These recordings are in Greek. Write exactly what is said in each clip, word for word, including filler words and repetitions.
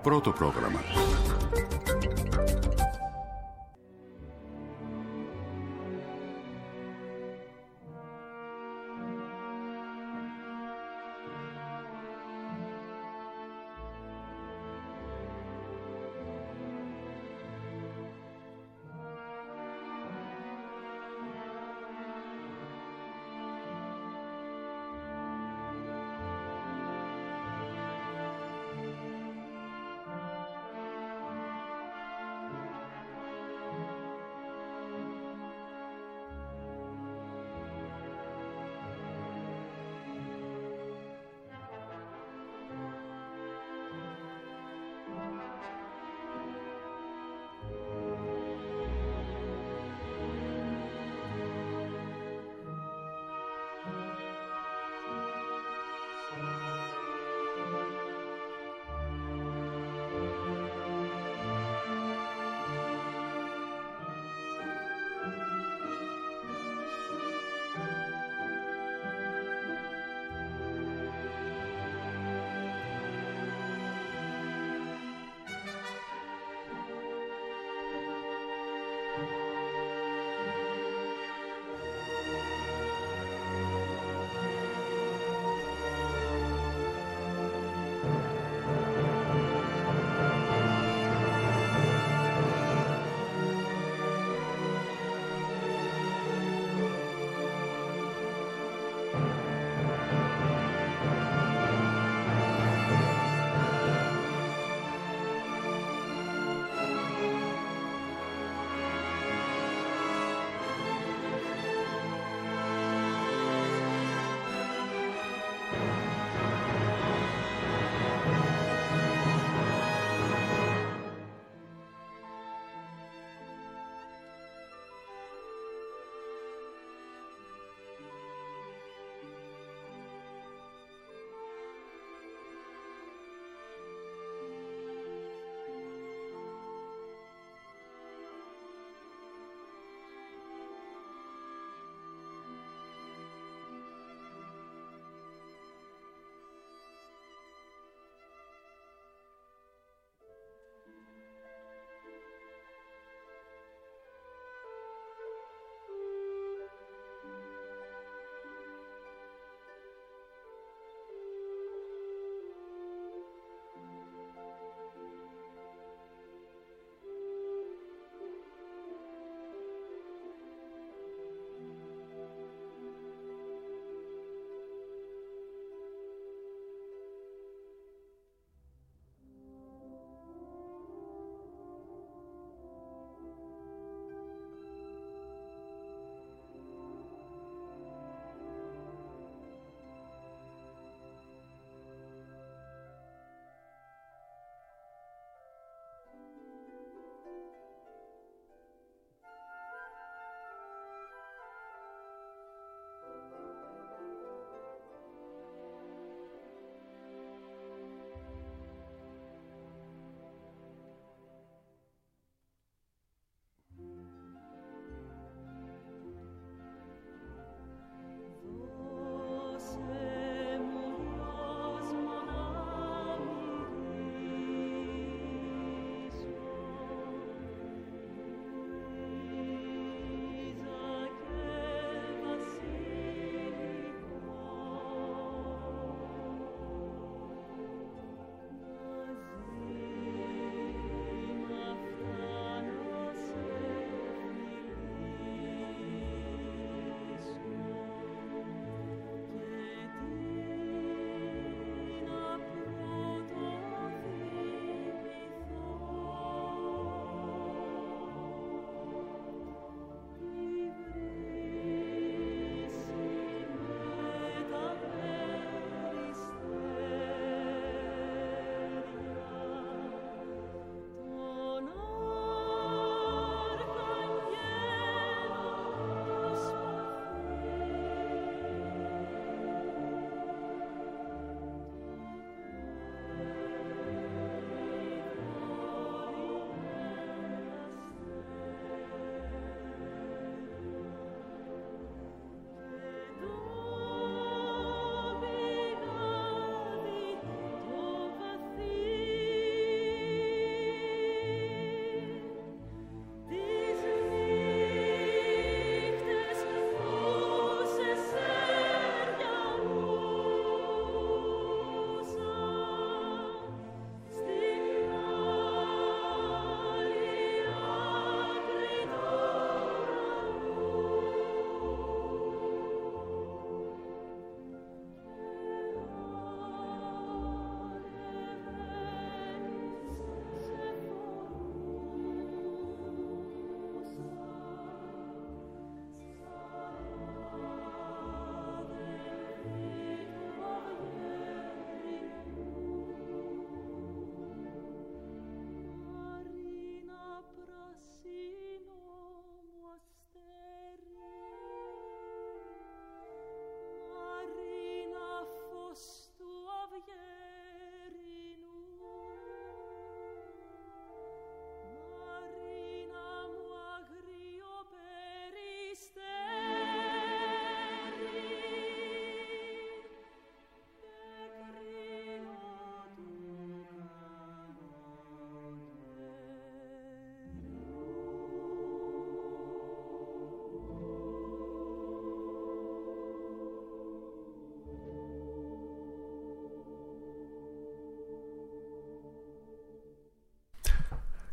Πρώτο πρόγραμμα.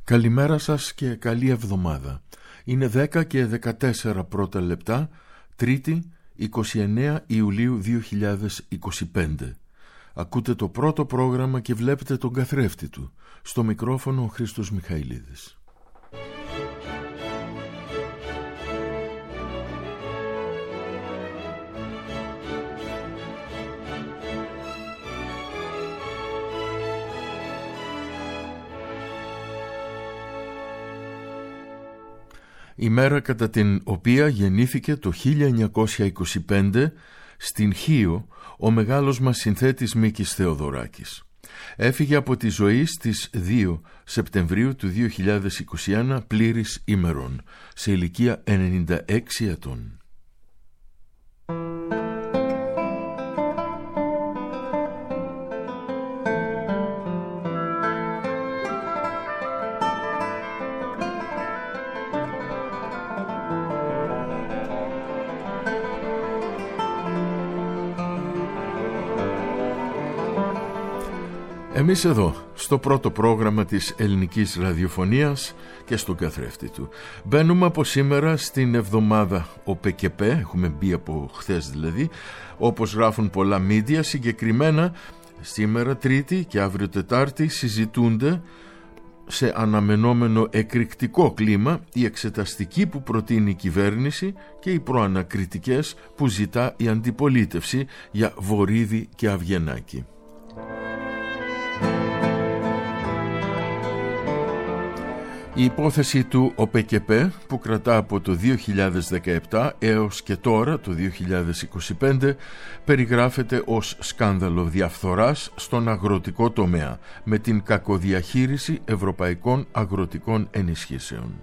Καλημέρα σας και καλή εβδομάδα. Είναι δέκα και δεκατέσσερα πρώτα λεπτά, Τρίτη, είκοσι εννέα Ιουλίου δύο χιλιάδες είκοσι πέντε. Ακούτε το πρώτο πρόγραμμα και βλέπετε τον καθρέφτη του. Στο μικρόφωνο ο Χρήστος Μιχαηλίδης. Η μέρα κατά την οποία γεννήθηκε το χίλια εννιακόσια είκοσι πέντε στην Χίο ο μεγάλος μας συνθέτης Μίκης Θεοδωράκης. Έφυγε από τη ζωή στις δύο Σεπτεμβρίου του δύο χιλιάδες είκοσι ένα πλήρης ημερών, σε ηλικία ενενήντα έξι ετών. Εμείς εδώ, στο πρώτο πρόγραμμα της ελληνικής ραδιοφωνίας και στον καθρέφτη του. Μπαίνουμε από σήμερα στην εβδομάδα ΟΠΕΚΕΠΕ, έχουμε μπει από χθες δηλαδή, όπως γράφουν πολλά μίντια. Συγκεκριμένα σήμερα Τρίτη και αύριο Τετάρτη συζητούνται σε αναμενόμενο εκρηκτικό κλίμα η εξεταστική που προτείνει η κυβέρνηση και οι προανακριτικές που ζητά η αντιπολίτευση για Βορίδη και Αυγενάκη. Η υπόθεση του ΟΠΕΚΕΠΕ που κρατά από το δύο χιλιάδες δεκαεπτά έως και τώρα το δύο χιλιάδες είκοσι πέντε περιγράφεται ως σκάνδαλο διαφθοράς στον αγροτικό τομέα με την κακοδιαχείριση ευρωπαϊκών αγροτικών ενισχύσεων.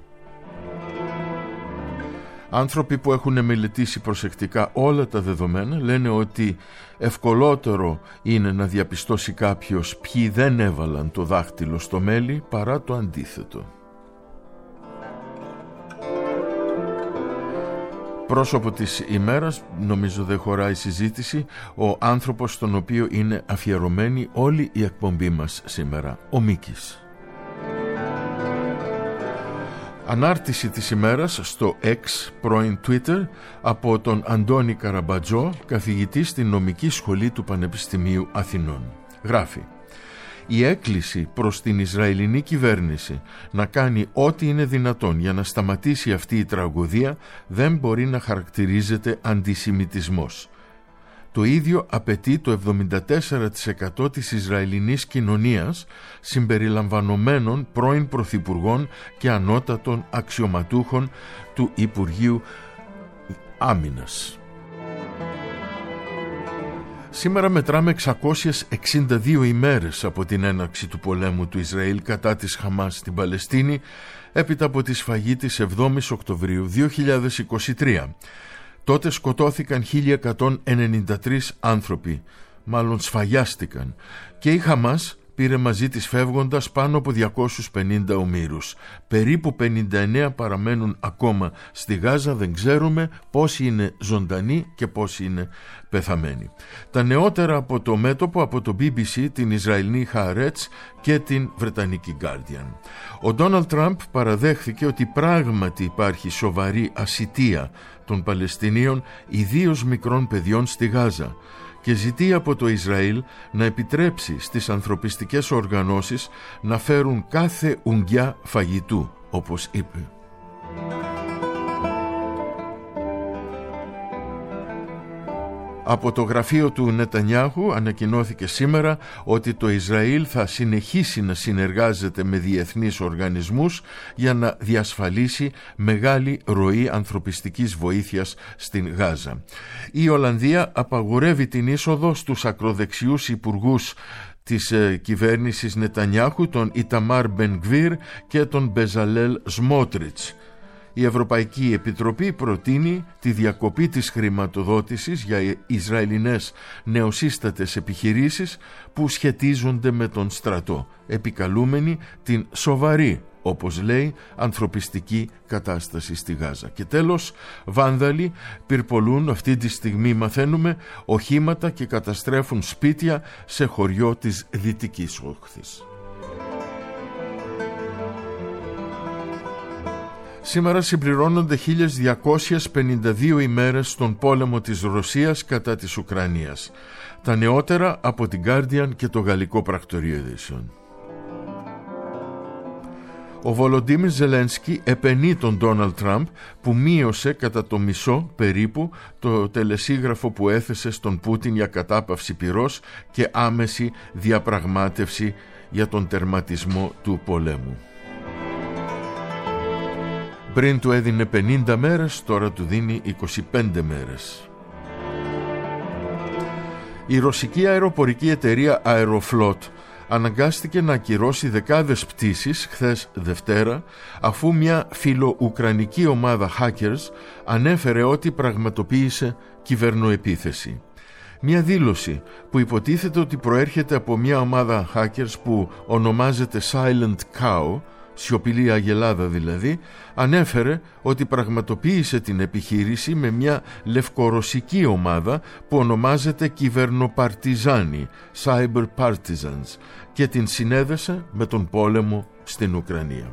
Άνθρωποι που έχουν μελετήσει προσεκτικά όλα τα δεδομένα λένε ότι ευκολότερο είναι να διαπιστώσει κάποιος ποιοι δεν έβαλαν το δάχτυλο στο μέλι παρά το αντίθετο. Πρόσωπο της ημέρας, νομίζω δεν χωράει συζήτηση, ο άνθρωπος στον οποίο είναι αφιερωμένη όλη η εκπομπή μας σήμερα, ο Μίκης. Ανάρτηση της ημέρας στο X, πρώην Twitter, από τον Αντώνη Καραμπατζό, καθηγητή στην νομική σχολή του Πανεπιστημίου Αθηνών. Γράφει: η έκκληση προς την Ισραηλινή κυβέρνηση να κάνει ό,τι είναι δυνατόν για να σταματήσει αυτή η τραγωδία δεν μπορεί να χαρακτηρίζεται αντισημιτισμός. Το ίδιο απαιτεί το εβδομήντα τέσσερα τοις εκατό της Ισραηλινής κοινωνίας, συμπεριλαμβανομένων πρώην πρωθυπουργών και ανώτατων αξιωματούχων του Υπουργείου Άμυνας. Σήμερα μετράμε εξακόσιες εξήντα δύο ημέρες από την έναρξη του πολέμου του Ισραήλ κατά της Χαμάς στην Παλαιστίνη, έπειτα από τη σφαγή της εβδόμης Οκτωβρίου δύο χιλιάδες είκοσι τρία. Τότε σκοτώθηκαν χίλια εκατόν ενενήντα τρεις άνθρωποι, μάλλον σφαγιάστηκαν, και η Χαμάς πήρε μαζί της φεύγοντας πάνω από διακόσιους πενήντα ομήρους. Περίπου πενήντα εννέα παραμένουν ακόμα στη Γάζα, δεν ξέρουμε πόσοι είναι ζωντανοί και πόσοι είναι πεθαμένοι. Τα νεότερα από το μέτωπο, από το μπι μπι σι, την Ισραηλινή Χααρέτς και την Βρετανική Guardian. Ο Ντόναλντ Τραμπ παραδέχθηκε ότι πράγματι υπάρχει σοβαρή ασιτεία των Παλαιστινίων, ιδίως μικρών παιδιών στη Γάζα, και ζητεί από το Ισραήλ να επιτρέψει στις ανθρωπιστικές οργανώσεις να φέρουν κάθε ουγγιά φαγητού, όπως είπε. Από το γραφείο του Νετανιάχου ανακοινώθηκε σήμερα ότι το Ισραήλ θα συνεχίσει να συνεργάζεται με διεθνείς οργανισμούς για να διασφαλίσει μεγάλη ροή ανθρωπιστικής βοήθειας στην Γάζα. Η Ολλανδία απαγορεύει την είσοδο στους ακροδεξιούς υπουργούς της ε, κυβέρνησης Νετανιάχου, τον Ιταμάρ Μπενγκβίρ και τον Μπεζαλέλ Σμότριτς. Η Ευρωπαϊκή Επιτροπή προτείνει τη διακοπή της χρηματοδότησης για Ισραηλινές νεοσύστατες επιχειρήσεις που σχετίζονται με τον στρατό, επικαλούμενη την σοβαρή, όπως λέει, ανθρωπιστική κατάσταση στη Γάζα. Και τέλος, βάνδαλοι πυρπολούν αυτή τη στιγμή, μαθαίνουμε, οχήματα και καταστρέφουν σπίτια σε χωριό της Δυτικής Όχθης. Σήμερα συμπληρώνονται χίλιες διακόσιες πενήντα δύο ημέρες στον πόλεμο της Ρωσίας κατά της Ουκρανίας. Τα νεότερα από την Guardian και το γαλλικό πρακτορείο ειδήσεων. Ο Βολοντίμιρ Ζελένσκι επενεί τον Ντόναλντ Τραμπ που μείωσε κατά το μισό περίπου το τελεσίγραφο που έθεσε στον Πούτιν για κατάπαυση πυρός και άμεση διαπραγμάτευση για τον τερματισμό του πολέμου. Πριν του έδινε πενήντα μέρες, τώρα του δίνει είκοσι πέντε μέρες. Η ρωσική αεροπορική εταιρεία Aeroflot αναγκάστηκε να ακυρώσει δεκάδες πτήσεις χθες Δευτέρα, αφού μια φιλοουκρανική ομάδα hackers ανέφερε ότι πραγματοποίησε κυβερνοεπίθεση. Μια δήλωση που υποτίθεται ότι προέρχεται από μια ομάδα hackers που ονομάζεται Silent Cow, σιωπηλή αγελάδα δηλαδή, ανέφερε ότι πραγματοποίησε την επιχείρηση με μια λευκορωσική ομάδα που ονομάζεται Κυβερνοπαρτιζάνι, Cyber Partisans, και την συνέδεσε με τον πόλεμο στην Ουκρανία.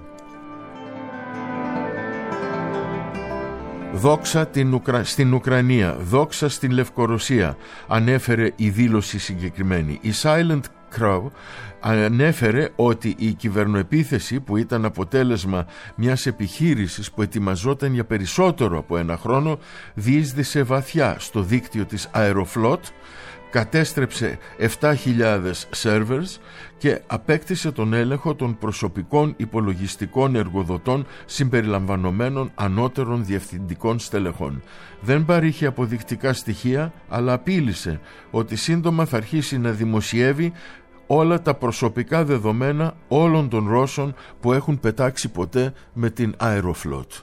Δόξα την Ουκρα... στην Ουκρανία, δόξα στην Λευκορωσία, ανέφερε η δήλωση συγκεκριμένη. Η Silent Crow ανέφερε ότι η κυβερνοεπίθεση, που ήταν αποτέλεσμα μιας επιχείρησης που ετοιμαζόταν για περισσότερο από ένα χρόνο, διείσδησε βαθιά στο δίκτυο της Aeroflot, κατέστρεψε επτά χιλιάδες servers και απέκτησε τον έλεγχο των προσωπικών υπολογιστικών εργοδοτών συμπεριλαμβανομένων ανώτερων διευθυντικών στελεχών. Δεν παρήχε αποδεικτικά στοιχεία, αλλά απείλησε ότι σύντομα θα αρχίσει να δημοσιεύει όλα τα προσωπικά δεδομένα όλων των Ρώσων που έχουν πετάξει ποτέ με την Aeroflot.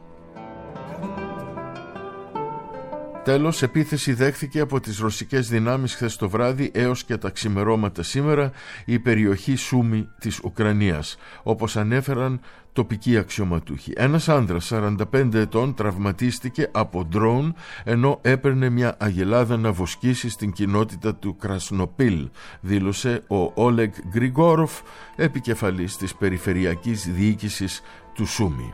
Τέλος, επίθεση δέχθηκε από τις ρωσικές δυνάμεις χθες το βράδυ έως και τα ξημερώματα σήμερα η περιοχή Σούμι της Ουκρανίας, όπως ανέφεραν τοπικοί αξιωματούχοι. Ένας άνδρας σαράντα πέντε ετών τραυματίστηκε από ντρόουν ενώ έπαιρνε μια αγελάδα να βοσκήσει στην κοινότητα του Κρασνοπίλ, δήλωσε ο Όλεγ Γκριγκόροφ, επικεφαλής της περιφερειακής διοίκησης του Σούμι.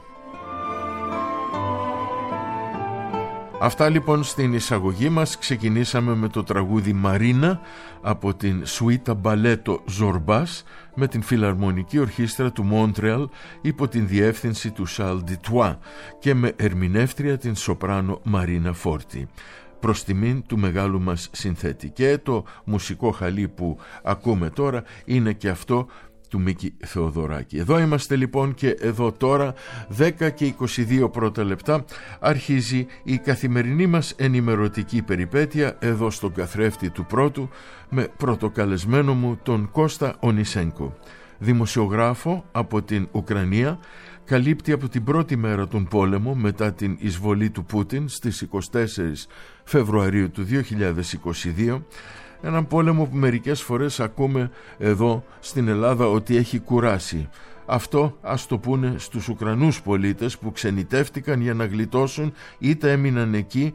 Αυτά λοιπόν στην εισαγωγή μας. Ξεκινήσαμε με το τραγούδι Μαρίνα από την Σουίτα Μπαλέτο Ζορμπάς με την Φιλαρμονική Ορχήστρα του Μόντρεαλ υπό την διεύθυνση του Σαλ Ντιτουά και με ερμηνεύτρια την σοπράνο Μαρίνα Φόρτι, προς τιμήν του μεγάλου μας συνθέτη. Και το μουσικό χαλί που ακούμε τώρα είναι και αυτό του Μίκη Θεοδωράκη. Εδώ είμαστε λοιπόν και εδώ τώρα, δέκα και είκοσι δύο πρώτα λεπτά, αρχίζει η καθημερινή μας ενημερωτική περιπέτεια εδώ στον καθρέφτη του πρώτου, με πρωτοκαλεσμένο μου τον Κώστα Ονισένκο, δημοσιογράφο από την Ουκρανία. Καλύπτει από την πρώτη μέρα τον πόλεμο μετά την εισβολή του Πούτιν στις εικοστή τέταρτη Φεβρουαρίου του δύο χιλιάδες είκοσι δύο, έναν πόλεμο που μερικές φορές ακούμε εδώ στην Ελλάδα ότι έχει κουράσει. Αυτό ας το πούνε στους Ουκρανούς πολίτες που ξενιτεύτηκαν για να γλιτώσουν, είτε έμειναν εκεί,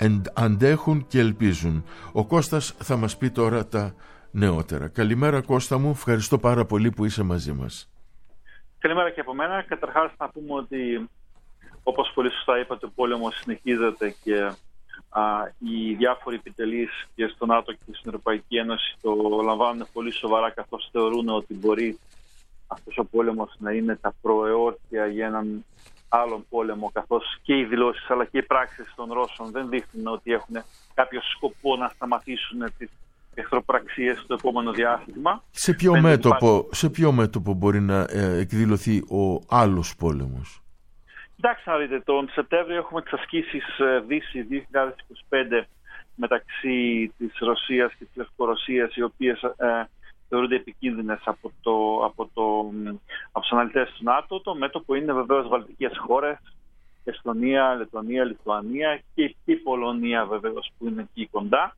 αντέχουν και ελπίζουν. Ο Κώστας θα μας πει τώρα τα νεότερα. Καλημέρα Κώστα μου, ευχαριστώ πάρα πολύ που είσαι μαζί μας. Καλημέρα και από μένα. Καταρχάς να πούμε ότι, όπως πολύ σωστά είπατε, ο πόλεμος συνεχίζεται και α, οι διάφοροι επιτελείς και στο ΝΑΤΟ και στην Ευρωπαϊκή Ένωση το λαμβάνουν πολύ σοβαρά, καθώς θεωρούν ότι μπορεί αυτός ο πόλεμος να είναι τα προεόρτια για έναν άλλον πόλεμο, καθώς και οι δηλώσεις αλλά και οι πράξεις των Ρώσων δεν δείχνουν ότι έχουν κάποιο σκοπό να σταματήσουν τις εχθροπραξίες στο επόμενο διάστημα. Σε ποιο, μέτωπο, υπάρχει... σε ποιο μέτωπο μπορεί να ε, εκδηλωθεί ο άλλος πόλεμος? Κοιτάξτε να δείτε, τον Σεπτέμβριο έχουμε τις ασκήσεις Δύση δύο χιλιάδες είκοσι πέντε μεταξύ της Ρωσίας και της Λευκορωσίας, οι οποίες ε, θεωρούνται επικίνδυνες από, το, από, το, από τους αναλυτές του ΝΑΤΟ. Το μέτωπο είναι βεβαίως βαλτικές χώρες, Εστονία, Λετωνία, Λιθουανία και η Πολωνία βεβαίως που είναι εκεί κοντά.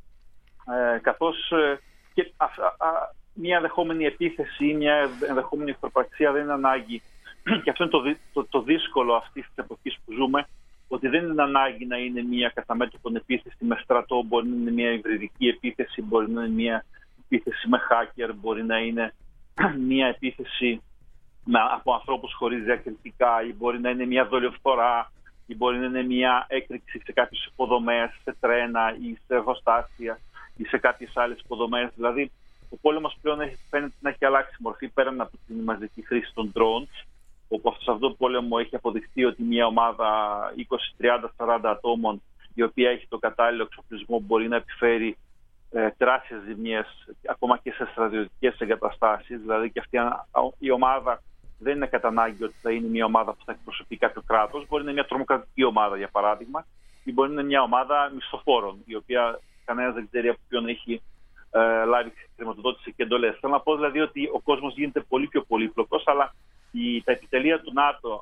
Ε, καθώς ε, και α, α, α, μια ενδεχόμενη επίθεση ή μια ενδεχόμενη εχθροπραξία δεν είναι ανάγκη, και αυτό είναι το, το, το δύσκολο αυτής της εποχής που ζούμε, ότι δεν είναι ανάγκη να είναι μια κατά μέτωπον επίθεση με στρατό, μπορεί να είναι μια υβριδική επίθεση, μπορεί να είναι μια επίθεση με hacker, μπορεί να είναι μια επίθεση με, από ανθρώπους χωρίς διακριτικά, ή μπορεί να είναι μια δολιοφθορά, ή μπορεί να είναι μια έκρηξη σε κάποιες υποδομές, σε τρένα ή σε εργοστάσια ή σε κάποιες άλλες υποδομές. Δηλαδή, ο πόλεμος πλέον έχει, φαίνεται να έχει αλλάξει μορφή πέραν από την μαζική χρήση των drones, όπου σε αυτό το πόλεμο έχει αποδειχθεί ότι μια ομάδα είκοσι, τριάντα, σαράντα ατόμων, η οποία έχει το κατάλληλο εξοπλισμό, μπορεί να επιφέρει ε, τεράστιες ζημιές ακόμα και σε στρατιωτικές εγκαταστάσεις. Δηλαδή, και αυτή η ομάδα δεν είναι κατά ανάγκη ότι θα είναι μια ομάδα που θα εκπροσωπεί κάποιο κράτος. Μπορεί να είναι μια τρομοκρατική ομάδα, για παράδειγμα, ή μπορεί να είναι μια ομάδα μισθοφόρων, η οποία κανένας δεν ξέρει από ποιον έχει ε, λάβει χρηματοδότηση και εντολές. Θέλω να πω δηλαδή ότι ο κόσμος γίνεται πολύ πιο πολύπλοκος, αλλά η, τα επιτελεία του ΝΑΤΟ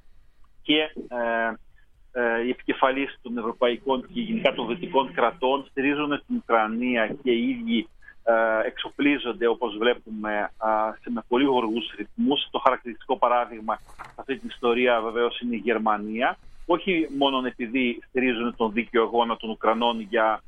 και ε, ε, οι επικεφαλείς των ευρωπαϊκών και γενικά των δυτικών κρατών στηρίζουν την Ουκρανία και οι ίδιοι ε, εξοπλίζονται, όπως βλέπουμε, ε, σε με πολύ γοργούς ρυθμούς. Το χαρακτηριστικό παράδειγμα σε αυτή την ιστορία βεβαίως είναι η Γερμανία. Όχι μόνο επειδή στηρίζουν τον δίκαιο αγώνα των Ουκρανών για,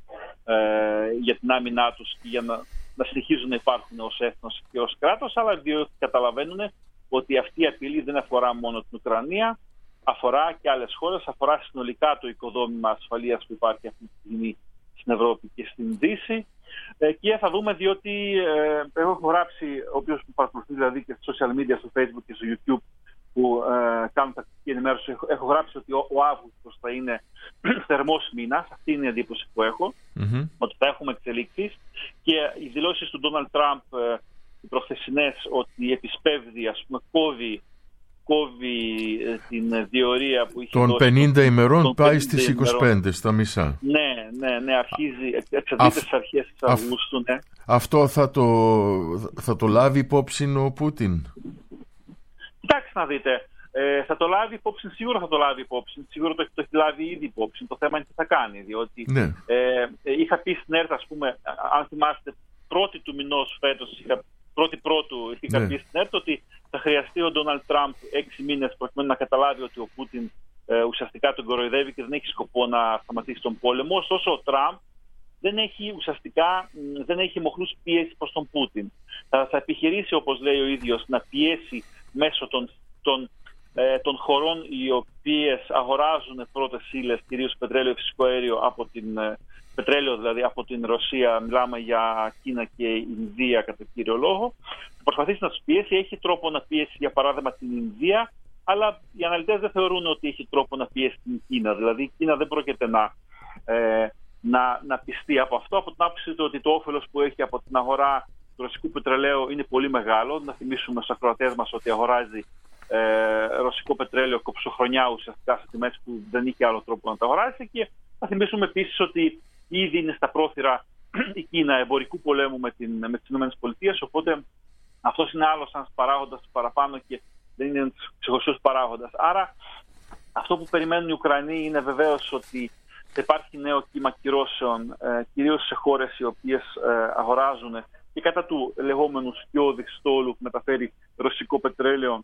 ε, για την άμυνά τους και για να, να συνεχίζουν να υπάρχουν ως έθνος και ως κράτος, αλλά διότι καταλαβαίνουν ότι αυτή η απειλή δεν αφορά μόνο την Ουκρανία, αφορά και άλλες χώρες, αφορά συνολικά το οικοδόμημα ασφαλείας που υπάρχει αυτή τη στιγμή στην Ευρώπη και στην Δύση. Ε, και θα δούμε, διότι ε, εγώ έχω γράψει, ο οποίος μου παρακολουθεί δηλαδή και στα social media, στο Facebook και στο YouTube, που ε, κάνουν τακτική ενημέρωση, έχω, έχω γράψει ότι ο, ο Αύγουστος θα είναι θερμός μήνας. Αυτή είναι η εντύπωση που έχω, mm-hmm. ότι θα έχουμε εξελίξεις. Και οι δηλώσεις του Ντόναλντ Τραμπ, ε, οι προχθεσινές, ότι επισπεύδει, ας πούμε, κόβει, κόβει ε, την διορία που είχε των δώσει, πενήντα ημερών των πάει πενήντα στις είκοσι πέντε, ημερών. Στα μισά. Ναι, ναι, ναι, αρχίζει, εξαντλείται στις αρχές της Αυγούστου. Ναι. Αυτό θα το, θα το λάβει υπόψη ο Πούτιν? Κοιτάξτε να δείτε, ε, θα το λάβει υπόψη, σίγουρα θα το λάβει υπόψη, σίγουρα το, το έχει λάβει ήδη υπόψη. Το θέμα είναι τι θα κάνει, διότι ναι. ε, ε, είχα πει στην ΕΡΤ, ας πούμε, αν θυμάστε, πρώτη του μηνός φέτος, είχα, πρώτη πρώτου είχα ναι. πει στην ΕΡΤ ότι θα χρειαστεί ο Ντόναλντ Τραμπ έξι μήνες προκειμένου να καταλάβει ότι ο Πούτιν ε, ουσιαστικά τον κοροϊδεύει και δεν έχει σκοπό να σταματήσει τον πόλεμο. Ωστόσο, ο Τραμπ δεν έχει ουσιαστικά δεν έχει μοχλούς πίεση προς τον Πούτιν. Θα, θα επιχειρήσει, όπως λέει ο ίδιος, να πιέσει μέσω των, των, ε, των χωρών οι οποίες αγοράζουν πρώτες ύλες, κυρίως πετρέλαιο, φυσικό αέριο, από την, ε, πετρέλαιο δηλαδή από την Ρωσία, μιλάμε για Κίνα και Ινδία κατά κύριο λόγο. Θα προσπαθήσει να τους πιέσει, έχει τρόπο να πιέσει για παράδειγμα την Ινδία, αλλά οι αναλυτές δεν θεωρούν ότι έχει τρόπο να πιέσει την Κίνα. Δηλαδή η Κίνα δεν πρόκειται να, ε, να, να πιστεί από αυτό, από την άποψη ότι το όφελος που έχει από την αγορά του ρωσικού πετρελαίου είναι πολύ μεγάλο. Να θυμίσουμε στους ακροατές μας ότι αγοράζει ε, ρωσικό πετρέλαιο κοψοχρονιά ουσιαστικά σε τιμές που δεν είχε άλλο τρόπο να τα αγοράσει. Και να θυμίσουμε επίσης ότι ήδη είναι στα πρόθυρα η Κίνα εμπορικού πολέμου με, την, με τις ΗΠΑ. Οπότε αυτός είναι άλλος ένας παράγοντας παραπάνω και δεν είναι ένας ξεχωριστός παράγοντας. Άρα αυτό που περιμένουν οι Ουκρανοί είναι βεβαίως ότι θα υπάρχει νέο κύμα κυρώσεων, ε, κυρίως σε χώρες οι οποίες ε, αγοράζουν και κατά του λεγόμενου σκιώδη στόλου που μεταφέρει ρωσικό πετρέλαιο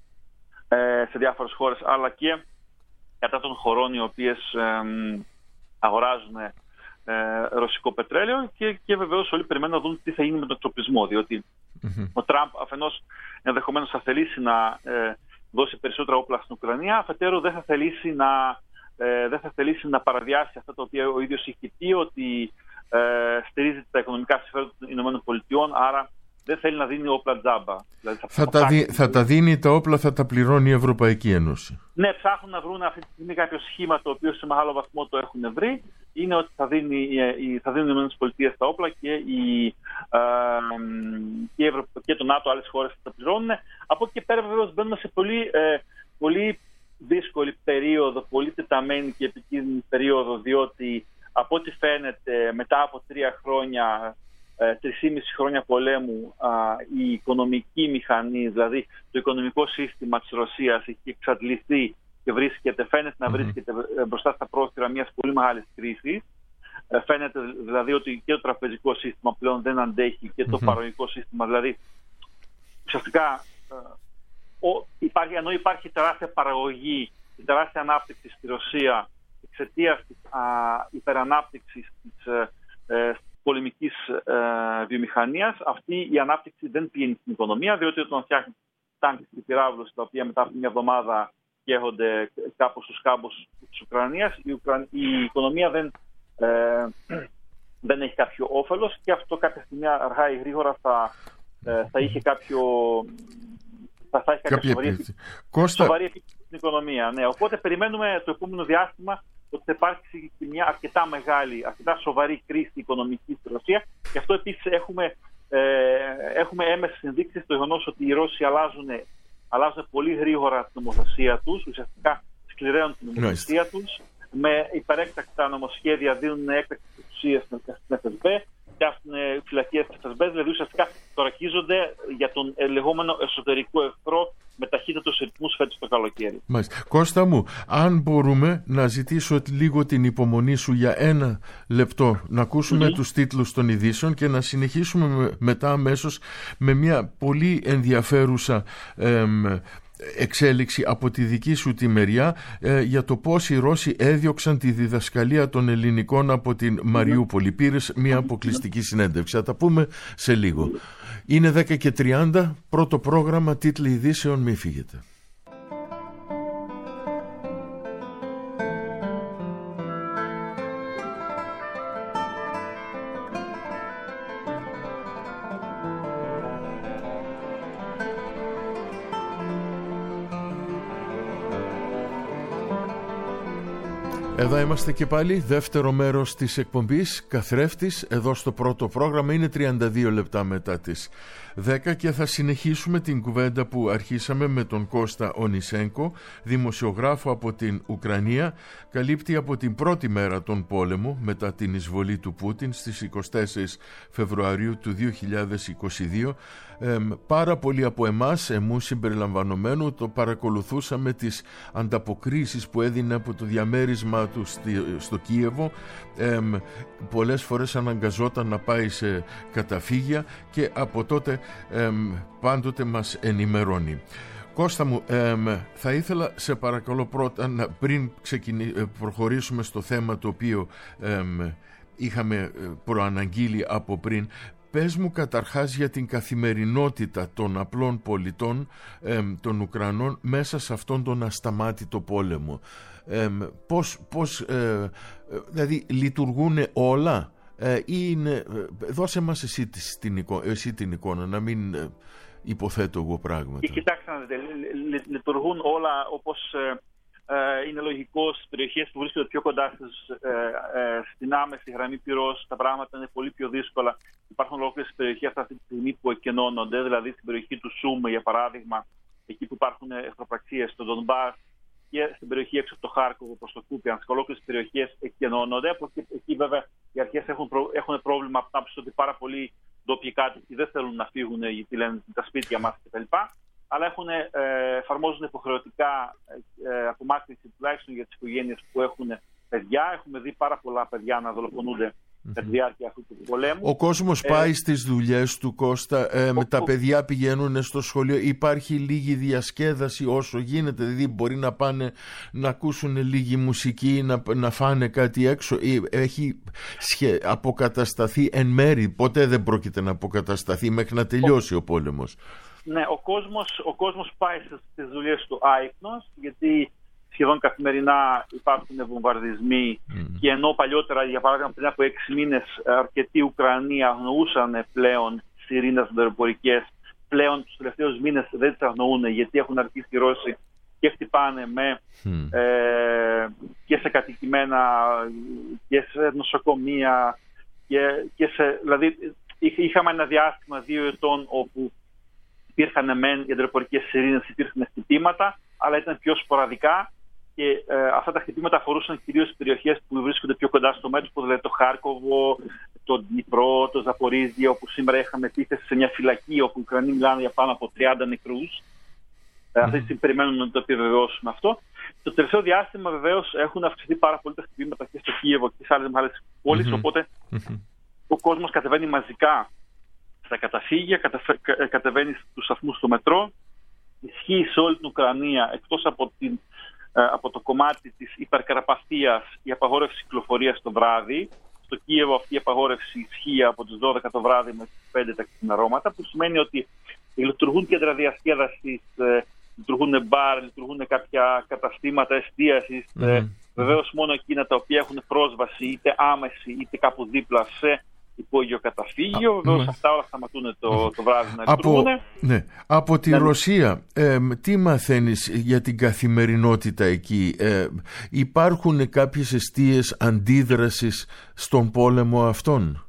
ε, σε διάφορες χώρες, αλλά και κατά των χωρών οι οποίες ε, αγοράζουν ε, ρωσικό πετρέλαιο και, και βεβαίως όλοι περιμένουν να δουν τι θα γίνει με τον εξοπλισμό, διότι mm-hmm. ο Τραμπ αφενός ενδεχομένως θα θελήσει να ε, δώσει περισσότερα όπλα στην Ουκρανία, αφετέρου δεν θα θελήσει να, ε, δεν θα θελήσει να παραδιάσει αυτά τα οποία ο ίδιος έχει πει, ότι ε, στηρίζει τα οικονομικά συμφέροντα των ΗΠΑ, άρα δεν θέλει να δίνει όπλα τζάμπα. Δηλαδή θα, θα, τα δι, θα τα δίνει τα όπλα, θα τα πληρώνει η Ευρωπαϊκή Ένωση. Ναι, ψάχνουν να βρουν αυτή τη στιγμή κάποιο σχήμα το οποίο σε μεγάλο βαθμό το έχουν βρει. Είναι ότι θα, δίνει, θα δίνουν οι ΗΠΑ τα όπλα και, η, ε, και, η Ευρω... και το ΝΑΤΟ, άλλες χώρες θα τα πληρώνουν. Από εκεί και πέρα βεβαίως μπαίνουμε σε πολύ, ε, πολύ δύσκολη περίοδο, πολύ τεταμένη και επικίνδυνη περίοδο, διότι από ό,τι φαίνεται μετά από τρία χρόνια, τρεισήμισι χρόνια πολέμου, η οικονομική μηχανή, δηλαδή το οικονομικό σύστημα της Ρωσίας έχει εξαντληθεί και βρίσκεται, φαίνεται να βρίσκεται μπροστά στα πρόθυρα μιας πολύ μεγάλης κρίσης. Φαίνεται δηλαδή ότι και το τραπεζικό σύστημα πλέον δεν αντέχει και το mm-hmm. παραγωγικό σύστημα, δηλαδή ουσιαστικά υπάρχει, ενώ υπάρχει τεράστια παραγωγή και τεράστια ανάπτυξη στη Ρωσία εξαιτίας της υπερανάπτυξης της ε, πολεμικής ε, βιομηχανίας, αυτή η ανάπτυξη δεν πηγαίνει στην οικονομία, διότι όταν φτιάχνει τάγκ και πυράβλους, τα οποία μετά από μια εβδομάδα καίγονται κάπως στους κάμπους της Ουκρανίας. Η, Ουκρα... η οικονομία δεν, ε, δεν έχει κάποιο όφελος και αυτό κάποια στιγμή αργά ή γρήγορα θα, ε, θα είχε κάποιο... θα, θα έχει κάποια σοβαρή επίπτωση Κώστα... στην οικονομία. Ναι. Οπότε περιμένουμε το επόμενο διάστημα ότι θα υπάρξει και μια αρκετά μεγάλη, αρκετά σοβαρή κρίση οικονομική στη Ρωσία. Γι' αυτό επίσης έχουμε, ε, έχουμε έμεσες ενδείξεις στο γεγονός ότι οι Ρώσοι αλλάζουν, αλλάζουν πολύ γρήγορα την νομοθεσία τους, ουσιαστικά σκληραίνουν την νομοθεσία τους, με υπερέκτακτα νομοσχέδια δίνουν έκτακτες εξουσίες στην εφ ες μπι, φτιάχνουν φυλακίες της εφ ες μπι, δηλαδή ουσιαστικά τορακίζονται για τον λεγόμενο εσωτερικό εχθρό με ταχύτατους ρυθμούς φέτος το καλοκαίρι. Μάλιστα. Κώστα μου, αν μπορούμε να ζητήσω λίγο την υπομονή σου για ένα λεπτό, να ακούσουμε mm-hmm. τους τίτλους των ειδήσεων και να συνεχίσουμε μετά αμέσως με μια πολύ ενδιαφέρουσα εμ, εξέλιξη από τη δική σου τη μεριά ε, για το πώς οι Ρώσοι έδιωξαν τη διδασκαλία των ελληνικών από την Μαριούπολη. Πήρες μια αποκλειστική συνέντευξη. Θα τα πούμε σε λίγο. Είναι δέκα και τριάντα, πρώτο πρόγραμμα, τίτλοι ειδήσεων, μη φύγετε. Εδώ είμαστε και πάλι, δεύτερο μέρος της εκπομπής, καθρέφτης, εδώ στο πρώτο πρόγραμμα. Είναι τριάντα δύο λεπτά μετά τις δέκα και θα συνεχίσουμε την κουβέντα που αρχίσαμε με τον Κώστα Ονισέγκο, δημοσιογράφο από την Ουκρανία. Καλύπτει από την πρώτη μέρα τον πόλεμο μετά την εισβολή του Πούτιν στις εικοστή τέταρτη Φεβρουαρίου του δύο χιλιάδες είκοσι δύο. Ε, πάρα πολλοί από εμάς, εμούς συμπεριλαμβανομένου, το παρακολουθούσαμε τις ανταποκρίσεις που έδινε από το διαμέρισμά του στο Κίεβο. Ε, πολλές φορές αναγκαζόταν να πάει σε καταφύγια και από τότε ε, πάντοτε μας ενημερώνει. Κώστα μου, ε, θα ήθελα σε παρακαλώ πρώτα να, πριν ξεκινή, προχωρήσουμε στο θέμα το οποίο ε, είχαμε προαναγγείλει από πριν, πες μου καταρχάς για την καθημερινότητα των απλών πολιτών ε, των Ουκρανών μέσα σε αυτόν τον ασταμάτητο πόλεμο. Ε, πώς, πώς ε, δηλαδή λειτουργούν όλα ε, ή είναι, δώσε μας εσύ την, εικόνα, εσύ την εικόνα, να μην ε, υποθέτω εγώ πράγματα. Κοιτάξτε, λειτουργούν όλα όπως ε, ε, είναι λογικό στις περιοχές που βρίσκονται πιο κοντά στις, ε, ε, στην άμεση γραμμή πυρός. Τα πράγματα είναι πολύ πιο δύσκολα. Υπάρχουν ολόκληρες περιοχές αυτή τη στιγμή που εκκενώνονται, δηλαδή στην περιοχή του Σούμ, για παράδειγμα, εκεί που υπάρχουν εχθροπραξίες στο Ντονμπάς, και στην περιοχή έξω από το Χάρκοβο προς το Κούπιανσκ, ολόκληρες περιοχές εκκενώνονται. Από εκεί βέβαια οι αρχές έχουν, προ... έχουν πρόβλημα από την άποψη ότι πάρα πολλοί ντόπιοι κάτοικοι δεν θέλουν να φύγουν γιατί λένε τα σπίτια μας κτλ. Αλλά έχουν, ε, εφαρμόζουν υποχρεωτικά ε, απομάκρυνση τουλάχιστον για τις οικογένειες που έχουν παιδιά. Έχουμε δει πάρα πολλά παιδιά να δολοφονούνται κατά τη διάρκεια αυτού του πολέμου. Ο κόσμος πάει ε, στις δουλειές του, Κώστα, ε, ο, με τα παιδιά πηγαίνουν στο σχολείο. Υπάρχει λίγη διασκέδαση όσο γίνεται, δηλαδή μπορεί να πάνε να ακούσουν λίγη μουσική, να, να φάνε κάτι έξω. Έχει σχε, αποκατασταθεί εν μέρη, ποτέ δεν πρόκειται να αποκατασταθεί μέχρι να τελειώσει ο, ο πόλεμος. Ναι, ο κόσμος, ο κόσμος πάει στις δουλειές του άυπνος, γιατί σχεδόν καθημερινά υπάρχουν βομβαρδισμοί mm. και ενώ παλιότερα, για παράδειγμα πριν από έξι μήνες, αρκετοί Ουκρανοί αγνοούσαν πλέον τις ειρήνες αεροπορικές, πλέον τους τελευταίους μήνες δεν τις αγνοούν γιατί έχουν αρχίσει οι Ρώσοι και χτυπάνε με, mm. ε, και σε κατοικημένα και σε νοσοκομεία και, και σε, δηλαδή είχαμε ένα διάστημα δύο ετών όπου υπήρχαν μεν οι αεροπορικές ειρήνες, υπήρχαν χτυπήματα, αλλά ήταν πιο σποραδικά και ε, αυτά τα χτυπήματα αφορούσαν κυρίως περιοχές που βρίσκονται πιο κοντά στο μέτωπο, δηλαδή το Χάρκοβο, το Δνιπρό, το Ζαπορίζιο, όπου σήμερα είχαμε επίθεση σε μια φυλακή όπου οι Ουκρανοί μιλάνε για πάνω από τριάντα νεκρούς. Mm. Αυτή τη στιγμή περιμένουν να το επιβεβαιώσουν αυτό. Το τελευταίο διάστημα βεβαίως έχουν αυξηθεί πάρα πολύ τα χτυπήματα και στο Κίεβο και σε άλλες μεγάλες πόλεις, mm-hmm. οπότε mm-hmm. ο κόσμος κατεβαίνει μαζικά στα καταφύγια, κατεβαίνει στους σταθμούς στο μετρό. Ισχύει σε όλη την Ουκρανία, εκτός από, την, από το κομμάτι της υπερκαραπαθίας, η απαγόρευση κυκλοφορίας το βράδυ. Στο Κίεβο αυτή η απαγόρευση ισχύει από τις δώδεκα το βράδυ με τις πέντε τα ξημερώματα, που σημαίνει ότι Λειτουργούν κέντρα διασκέδασης, λειτουργούν μπαρ, λειτουργούν κάποια καταστήματα εστίασης. Mm-hmm. Βεβαίως μόνο εκείνα τα οποία έχουν πρόσβαση είτε άμεση είτε κάπου δίπλα σε υπόγειο καταφύγιο. Βεβαίως mm-hmm. αυτά όλα σταματούν το, το βράδυ να λειτουργούν. Από, ναι. Από τη ναι. Ρωσία, ε, τι μαθαίνεις για την καθημερινότητα εκεί? Ε, υπάρχουν κάποιες εστίες αντίδρασης στον πόλεμο αυτόν?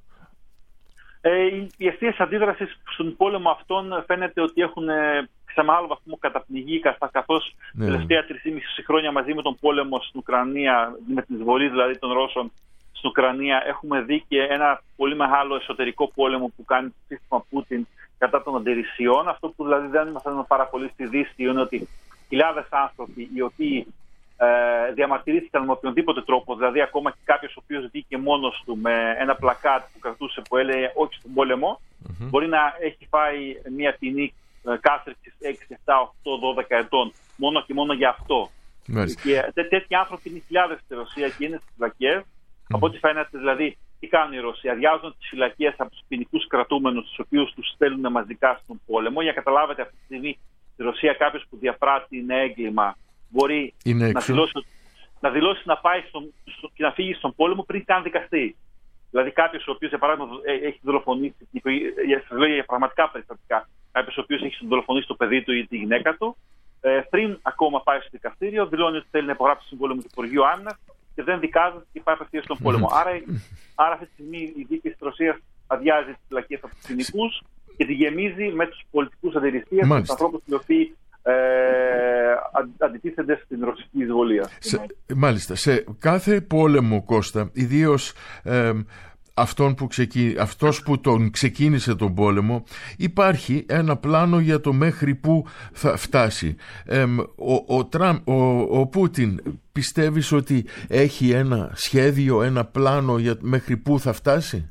Ε, οι αιστείες αντίδρασης στον πόλεμο αυτόν φαίνεται ότι έχουν σε μεγάλο βαθμό καταπνιγεί, καθώς ναι. τελευταία τρία και μισό χρόνια μαζί με τον πόλεμο στην Ουκρανία, με την εισβολή δηλαδή των Ρώσων στην Ουκρανία, έχουμε δει και ένα πολύ μεγάλο εσωτερικό πόλεμο που κάνει το σύστημα Πούτιν κατά των αντιρρησιών. Αυτό που δηλαδή δεν μαθαίνουμε πάρα πολύ στη Δύση είναι ότι χιλιάδες άνθρωποι οι οποίοι ε, διαμαρτυρήθηκαν με οποιονδήποτε τρόπο, δηλαδή ακόμα και κάποιος ο οποίος βγήκε μόνος του με ένα πλακάτ που κρατούσε που έλεγε όχι στον πόλεμο, mm-hmm. μπορεί να έχει φάει μια ποινή κάθριξης έξι, επτά, οκτώ, δώδεκα ετών μόνο και μόνο για αυτό. Μάλιστα. Και τέ, τέτοιοι άνθρωποι είναι χιλιάδες στη Ρωσία και είναι στις φυλακές. Mm. Από ό,τι φαίνεται δηλαδή, τι κάνει η Ρωσία? Αδειάζουν τις φυλακές από τους ποινικούς κρατούμενους, τους οποίους τους στέλνουν μαζικά στον πόλεμο. Για να καταλάβετε, αυτή τη στιγμή στη Ρωσία κάποιος που διαπράττει ένα έγκλημα μπορεί να δηλώσει, να δηλώσει να πάει στον, στο, και να φύγει στον πόλεμο πριν καν δικαστεί. Δηλαδή κάποιος ο οποίος για παράδειγμα έχει δολοφονήσει, σας λέω για πραγματικά περιστατικά, κάποιος ο οποίος έχει δολοφονήσει το παιδί του ή τη γυναίκα του, πριν ακόμα πάει στο δικαστήριο, δηλώνει ότι θέλει να υπογράψει συμβόλαιο με το Υπουργείο Άμυνας και δεν δικάζεται και πάει απευθείας στον πόλεμο. Άρα, άρα αυτή τη στιγμή η δίκη της Ρωσίας αδειάζει τις φυλακές από τους ποινικούς και τη γεμίζει με τους πολιτικούς αντιρρησίες, τους ανθρώπους οι οποίοι ε, αντιτίθενται στην ρωσική εισβολή. Μάλιστα. Σε κάθε πόλεμο, Κώστα, ιδίως ε, αυτόν που ξεκι... αυτός που τον ξεκίνησε τον πόλεμο, υπάρχει ένα πλάνο για το μέχρι που θα φτάσει. Ε, ο, ο, Τραμπ, ο, ο Πούτιν πιστεύεις ότι έχει ένα σχέδιο, ένα πλάνο για μέχρι που θα φτάσει?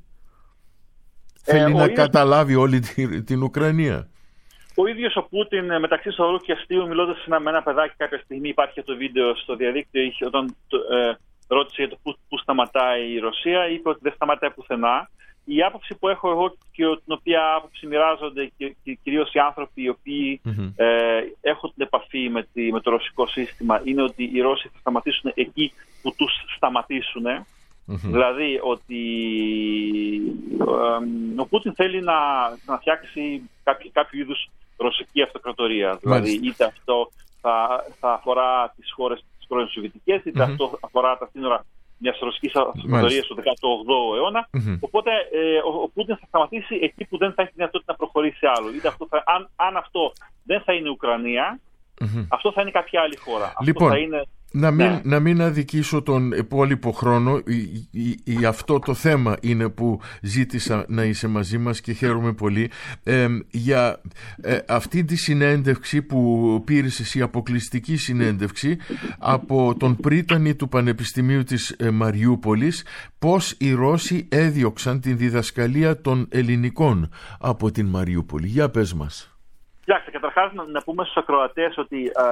Ε, Θέλει να ίδιος... καταλάβει όλη την, την Ουκρανία. Ο ίδιος ο Πούτιν μεταξύ σοβαρού και αστείου, μιλώντας με ένα παιδάκι κάποια στιγμή, υπάρχει το βίντεο στο διαδίκτυο, είχε, όταν ε, ρώτησε για το πού, πού σταματάει η Ρωσία, είπε ότι δεν σταματάει πουθενά. Η άποψη που έχω εγώ και την οποία άποψη μοιράζονται και, και κυρίως οι άνθρωποι οι οποίοι mm-hmm. ε, έχουν την επαφή με, τη, με το ρωσικό σύστημα είναι ότι οι Ρώσοι θα σταματήσουν εκεί που τους σταματήσουν. Mm-hmm. Δηλαδή ότι ε, ο Πούτιν θέλει να, να φτιάξει κάποιο, κάποιο είδους ρωσική αυτοκρατορία. Δηλαδή είτε αυτό θα, θα αφορά τις χώρες της πρώην Σοβιετικές, είτε mm-hmm. αυτό αφορά τα σύνορα μιας ρωσικής αυτοκρατορίας του δέκατο όγδοο αιώνα. Mm-hmm. Οπότε ε, ο, ο Πούτιν θα σταματήσει εκεί που δεν θα έχει δυνατότητα να προχωρήσει άλλο. Είτε αυτό θα, αν, αν αυτό δεν θα είναι η Ουκρανία, mm-hmm. αυτό θα είναι κάποια άλλη χώρα. Λοιπόν, αυτό θα είναι... Να μην, ναι. να μην αδικήσω τον υπόλοιπο χρόνο, για αυτό το θέμα είναι που ζήτησα να είσαι μαζί μας και χαίρομαι πολύ. Ε, για ε, αυτή τη συνέντευξη που πήρες εσύ, αποκλειστική συνέντευξη από τον πρίτανη του Πανεπιστημίου της ε, Μαριούπολης, πώς οι Ρώσοι έδιωξαν την διδασκαλία των ελληνικών από την Μαριούπολη. Για πες μας. Κοιτάξτε, καταρχάς να, να πούμε στους ακροατές ότι α,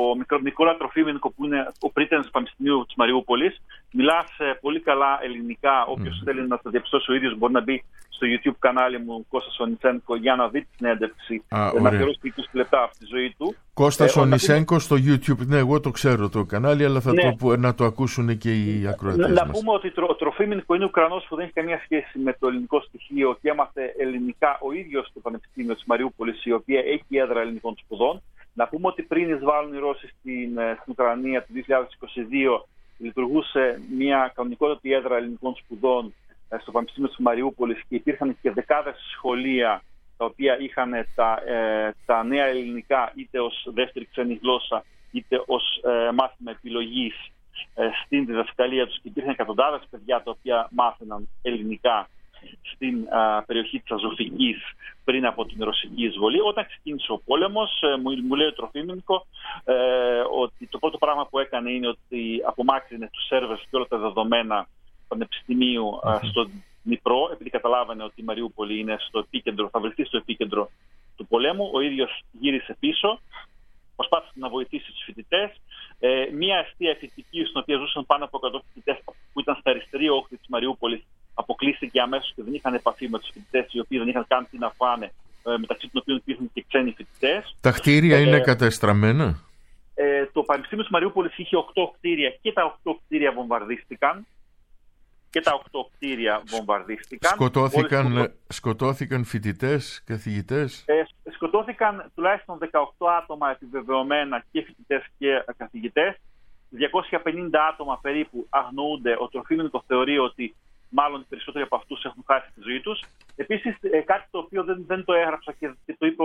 ο Νικόλα Τροφίμενκο, που είναι ο πρίτανης του Πανεπιστημίου της Μαριούπολης, μιλά σε πολύ καλά ελληνικά. Όποιος mm. θέλει να το διαπιστώσει ο ίδιος μπορεί να μπει στο YouTube κανάλι μου, Κώστας Ονισένκο, για να δει τη συνέντευξη, ah, να αφιερώσει είκοσι λεπτά από τη ζωή του. Κώστας ε, Ονισένκο πούμε... στο YouTube, ναι, εγώ το ξέρω το κανάλι, αλλά θα ναι. το, να το ακούσουν και οι ακροατές να, μας. Να πούμε ότι ο Τροφίμενκο είναι Ουκρανός που δεν έχει καμία σχέση με το ελληνικό στοιχείο και έμαθε ελληνικά ο ίδιος στο Πανεπιστήμιο της Μαριούπολης, η οποία έχει έδρα ελληνικών σπουδών. Να πούμε ότι πριν εισβάλλουν οι Ρώσοι στην, στην Ουκρανία το δύο χιλιάδες είκοσι δύο, λειτουργούσε μια κανονικότατη έδρα ελληνικών σπουδών στο Πανεπιστήμιο της Μαριούπολης και υπήρχαν και δεκάδες σχολεία τα οποία είχαν τα, ε, τα νέα ελληνικά είτε ως δεύτερη ξένη γλώσσα είτε ως ε, μάθημα επιλογής ε, στην διδασκαλία τους, και υπήρχαν εκατοντάδες παιδιά τα οποία μάθαιναν ελληνικά στην α, περιοχή της Αζωφικής πριν από την ρωσική εισβολή. Όταν ξεκίνησε ο πόλεμος, ε, μου, μου λέει ο Τροφίμενκο ε, ότι το πρώτο πράγμα που έκανε είναι ότι απομάκρυνε τους σερβερς και όλα τα δεδομένα του Πανεπιστημίου mm-hmm. στο Δνιπρό, επειδή καταλάβανε ότι η Μαριούπολη είναι στο επίκεντρο, θα βρεθεί στο επίκεντρο του πολέμου. Ο ίδιος γύρισε πίσω, προσπάθησε να βοηθήσει τους φοιτητές. Ε, μια εστία φοιτητική, στην οποία ζούσαν πάνω από εκατό φοιτητές που ήταν στα αριστερή όχθη της Μαριούπολης, αποκλείστηκε αμέσως και δεν είχαν επαφή με τους φοιτητές, οι οποίοι δεν είχαν καν τι να φάνε, μεταξύ των οποίων υπήρχαν και ξένοι φοιτητές. Τα κτίρια ε, είναι κατεστραμμένα. Ε, το Πανεπιστήμιο της Μαριούπολης είχε οκτώ κτίρια και τα οκτώ κτίρια βομβαρδίστηκαν. Και τα οκτώ κτίρια βομβαρδίστηκαν. Σκοτώθηκαν, Όλες... σκοτώθηκαν φοιτητές, καθηγητές. Ε, σκοτώθηκαν τουλάχιστον δεκαοκτώ άτομα επιβεβαιωμένα, και φοιτητές και καθηγητές. διακόσια πενήντα άτομα περίπου αγνοούνται. Ο Τροφίμιν το θεωρεί ότι μάλλον οι περισσότεροι από αυτούς έχουν χάσει τη ζωή τους. Επίσης, ε, κάτι το οποίο δεν, δεν το έγραψα και το είπα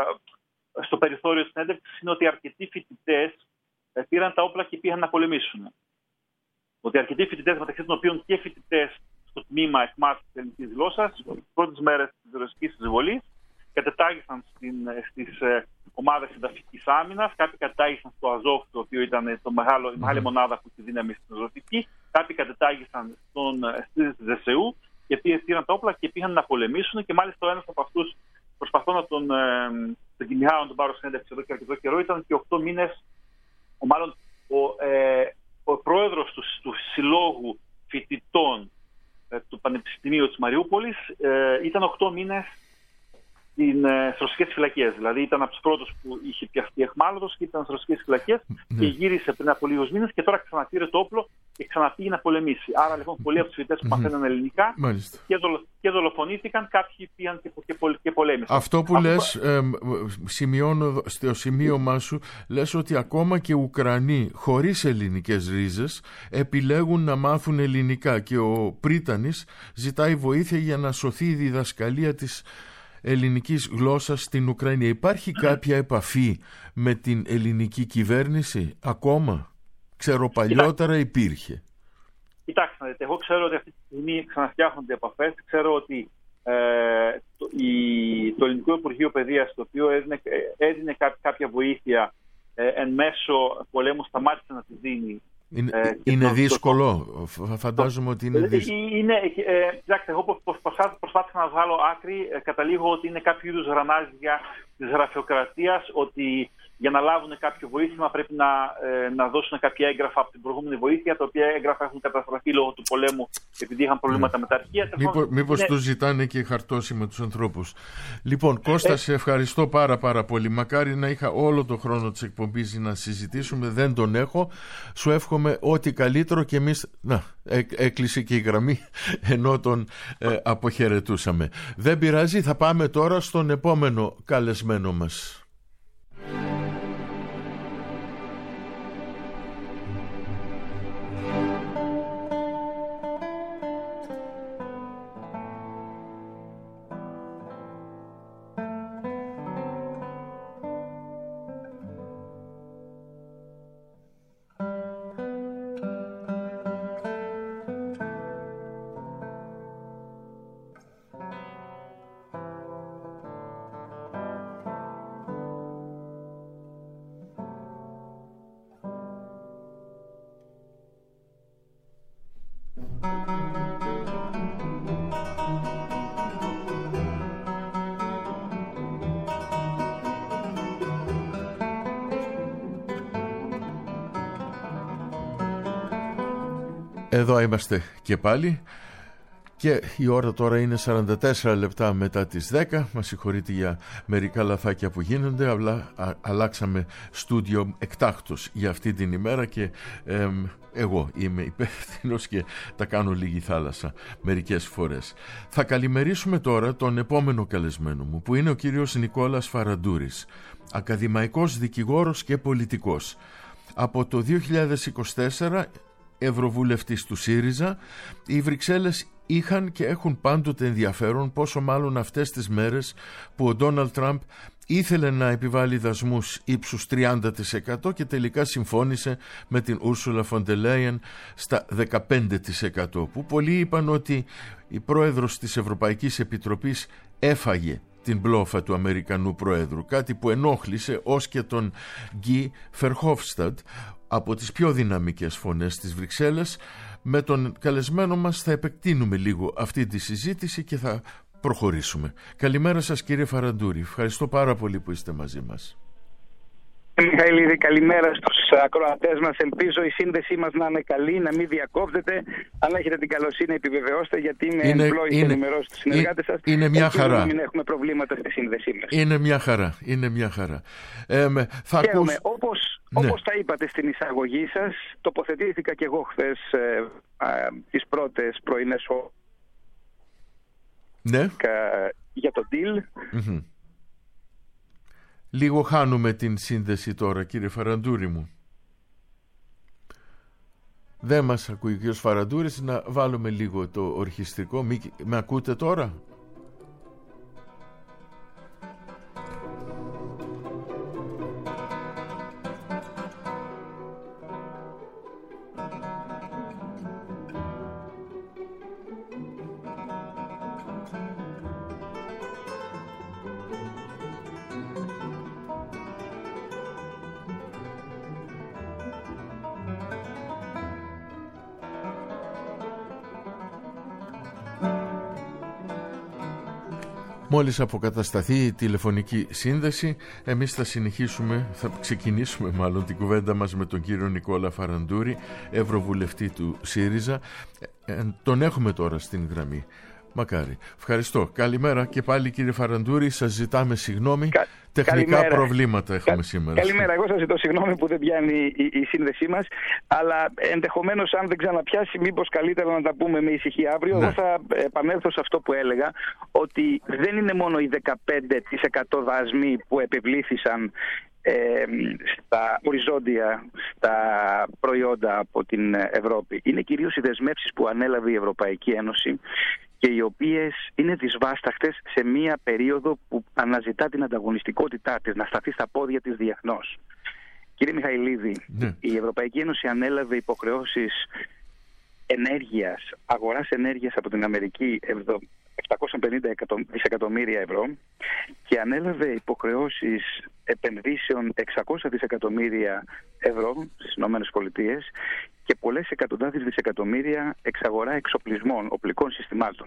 ε, στο περιθώριο της συνέντευξης είναι ότι αρκετοί φοιτητές ε, πήραν τα όπλα και πήγαν να πολεμήσουν. Ότι αρκετοί φοιτητές, μεταξύ των οποίων και φοιτητές στο τμήμα εκμάθησης της ελληνικής γλώσσας, τις πρώτες μέρες της ρωσικής εισβολής, κατετάγησαν στις ε, ομάδες ενταφικής άμυνας, κάποιοι κατετάγησαν στο Αζόφ, το οποίο ήταν το μεγάλο, η μεγάλη μονάδα που τη δύναμη στην Αζωφική, κάποιοι κατετάγησαν στις ΔΣΕΟΥ και πήραν τα όπλα και πήγαν να πολεμήσουν. Και μάλιστα ο ένας από αυτούς, προσπαθώ να τον, ε, τον κυνηγάω, να τον πάρω συνέντευξη εδώ και αρκετό καιρό, ήταν και οκτώ μήνες, ο, μάλλον ο, ε, ο πρόεδρος του, του Συλλόγου Φοιτητών ε, του Πανεπιστημίου της Μαριούπολης, ε, ήταν οκτώ μήνες στις ρωσικές φυλακές. Δηλαδή ήταν από τους πρώτους που είχε πιαστεί αιχμάλωτος και ήταν στις ρωσικές φυλακές ναι. Και γύρισε πριν από λίγους μήνες και τώρα ξαναπήρε το όπλο και ξαναπήγε να πολεμήσει. Άρα λοιπόν πολλοί από τους φοιτητές που μαθαίνουν ελληνικά και, δολο, και δολοφονήθηκαν, κάποιοι πήγαν και, και, και πολέμησαν. Αυτό που Αυτό λες, που... Ε, σημειώνω στο σημείωμά σου, λες ότι ακόμα και Ουκρανοί χωρίς ελληνικές ρίζες επιλέγουν να μάθουν ελληνικά και ο Πρίτανης ζητάει βοήθεια για να σωθεί η διδασκαλία της ελληνικής γλώσσας στην Ουκρανία. Υπάρχει κάποια επαφή με την ελληνική κυβέρνηση ακόμα? Ξέρω παλιότερα υπήρχε. Κοιτάξτε, εγώ ξέρω ότι αυτή τη στιγμή ξαναφτιάχνονται επαφές. Ξέρω ότι ε, το, η, το Ελληνικό Υπουργείο Παιδείας, το οποίο έδινε, έδινε κάποια βοήθεια ε, εν μέσω πολέμου, σταμάτησε να τη δίνει. Είναι, ε, είναι το, δύσκολο. Το, φαντάζομαι ότι είναι δύσκολο. Είναι, ε, κοιτάξτε, εγώ προσπάθησα να βγάλω άκρη. Ε, καταλήγω ότι είναι κάποιο είδους γρανάζια της γραφειοκρατίας, ότι για να λάβουν κάποιο βοήθημα πρέπει να, ε, να δώσουν κάποια έγγραφα από την προηγούμενη βοήθεια, τα οποία έγγραφα έχουν καταστραφεί λόγω του πολέμου, επειδή είχαν προβλήματα mm. με τα αρχεία. Μήπως, μήπως είναι... τους ζητάνε και χαρτόσημα τους ανθρώπους. Λοιπόν, Κώστα, ε... σε ευχαριστώ πάρα πάρα πολύ. Μακάρι να είχα όλο το χρόνο της εκπομπής να συζητήσουμε, δεν τον έχω. Σου εύχομαι ό,τι καλύτερο και εμείς... Να, έ, έκλεισε και η γραμμή ενώ τον ε, αποχαιρετούσαμε. Δεν πειράζει, θα πάμε τώρα στον επόμενο καλεσμένο μας. Εδώ είμαστε και πάλι και η ώρα τώρα είναι σαράντα τέσσερα λεπτά μετά τις δέκα. Μας συγχωρείτε για μερικά λαθάκια που γίνονται, αλλά α, αλλάξαμε στούντιο εκτάκτως για αυτή την ημέρα και ε, εγώ είμαι υπεύθυνος και τα κάνω λίγη θάλασσα μερικές φορές. Θα καλημερίσουμε τώρα τον επόμενο καλεσμένο μου, που είναι ο κύριος Νικόλας Φαραντούρης, ακαδημαϊκός δικηγόρος και πολιτικός. Από το δύο χιλιάδες είκοσι τέσσερα ευρωβουλευτής του ΣΥΡΙΖΑ, οι Βρυξέλλες είχαν και έχουν πάντοτε ενδιαφέρον, πόσο μάλλον αυτές τις μέρες που ο Ντόναλντ Τραμπ ήθελε να επιβάλλει δασμούς ύψους τριάντα τοις εκατό και τελικά συμφώνησε με την Ούρσουλα φον ντερ Λέιεν στα δεκαπέντε τοις εκατό, που πολλοί είπαν ότι η πρόεδρος της Ευρωπαϊκής Επιτροπής έφαγε την μπλόφα του Αμερικανού Προέδρου, κάτι που ενόχλησε ως και τον Γκί Φερχόφσταντ, από τις πιο δυναμικές φωνές της Βρυξέλλες. Με τον καλεσμένο μας θα επεκτείνουμε λίγο αυτή τη συζήτηση και θα προχωρήσουμε. Καλημέρα σας, κύριε Φαραντούρη. Ευχαριστώ πάρα πολύ που είστε μαζί μας. Μιχαήλ, καλημέρα στους ακροατές μας. Ελπίζω η σύνδεσή μας να είναι καλή, να μην διακόπτεται. Αν έχετε την καλοσύνη, επιβεβαιώστε, γιατί είμαι εμπλόη και ενημερώσει τους συνεργάτες σας. Είναι μια Ελπίζω χαρά. να μην έχουμε προβλήματα στη σύνδεσή μας. Είναι μια χαρά. Είναι μια χαρά. Ε, με, θα Χαίρομαι. ακούς... Όπως, ναι. όπως τα είπατε στην εισαγωγή σας, τοποθετήθηκα και εγώ χθες ε, ε, τις πρώτες πρωινές ώρες ναι. για το deal. Mm-hmm. Λίγο χάνουμε την σύνδεση τώρα, κύριε Φαραντούρη μου. Δεν μας ακούει ο κύριος Φαραντούρης. Να βάλουμε λίγο το ορχιστρικό. Μη... Με ακούτε τώρα? Μόλις αποκατασταθεί η τηλεφωνική σύνδεση, εμείς θα συνεχίσουμε, θα ξεκινήσουμε μάλλον την κουβέντα μας με τον κύριο Νικόλα Φαραντούρη, ευρωβουλευτή του ΣΥΡΙΖΑ. Ε, τον έχουμε τώρα στην γραμμή. Μακάρι. Ευχαριστώ. Καλημέρα και πάλι, κύριε Φαραντούρη. Σας ζητάμε συγγνώμη. Κα... Τεχνικά Καλημέρα. προβλήματα έχουμε Κα... σήμερα. Καλημέρα. Εγώ σας ζητώ συγγνώμη που δεν πιάνει η, η σύνδεσή μας. Αλλά ενδεχομένως, αν δεν ξαναπιάσει, μήπως καλύτερα να τα πούμε με ησυχία αύριο. Ναι. Εγώ θα επανέλθω σε αυτό που έλεγα, ότι δεν είναι μόνο οι δεκαπέντε τοις εκατό δασμοί που επιβλήθησαν Ε, στα οριζόντια, στα προϊόντα από την Ευρώπη. Είναι κυρίως οι δεσμεύσεις που ανέλαβε η Ευρωπαϊκή Ένωση και οι οποίες είναι δυσβάσταχτες σε μία περίοδο που αναζητά την ανταγωνιστικότητά της, να σταθεί στα πόδια της διεθνώς. Κύριε Μιχαηλίδη, ναι. η Ευρωπαϊκή Ένωση ανέλαβε υποχρεώσεις ενέργειας, αγοράς ενέργειας από την Αμερική επτακόσια πενήντα δισεκατομμύρια ευρώ και ανέλαβε υποχρεώσεις επενδύσεων εξακόσια δισεκατομμύρια ευρώ στις ΗΠΑ και πολλές εκατοντάδες δισεκατομμύρια εξαγορά εξοπλισμών, οπλικών συστημάτων.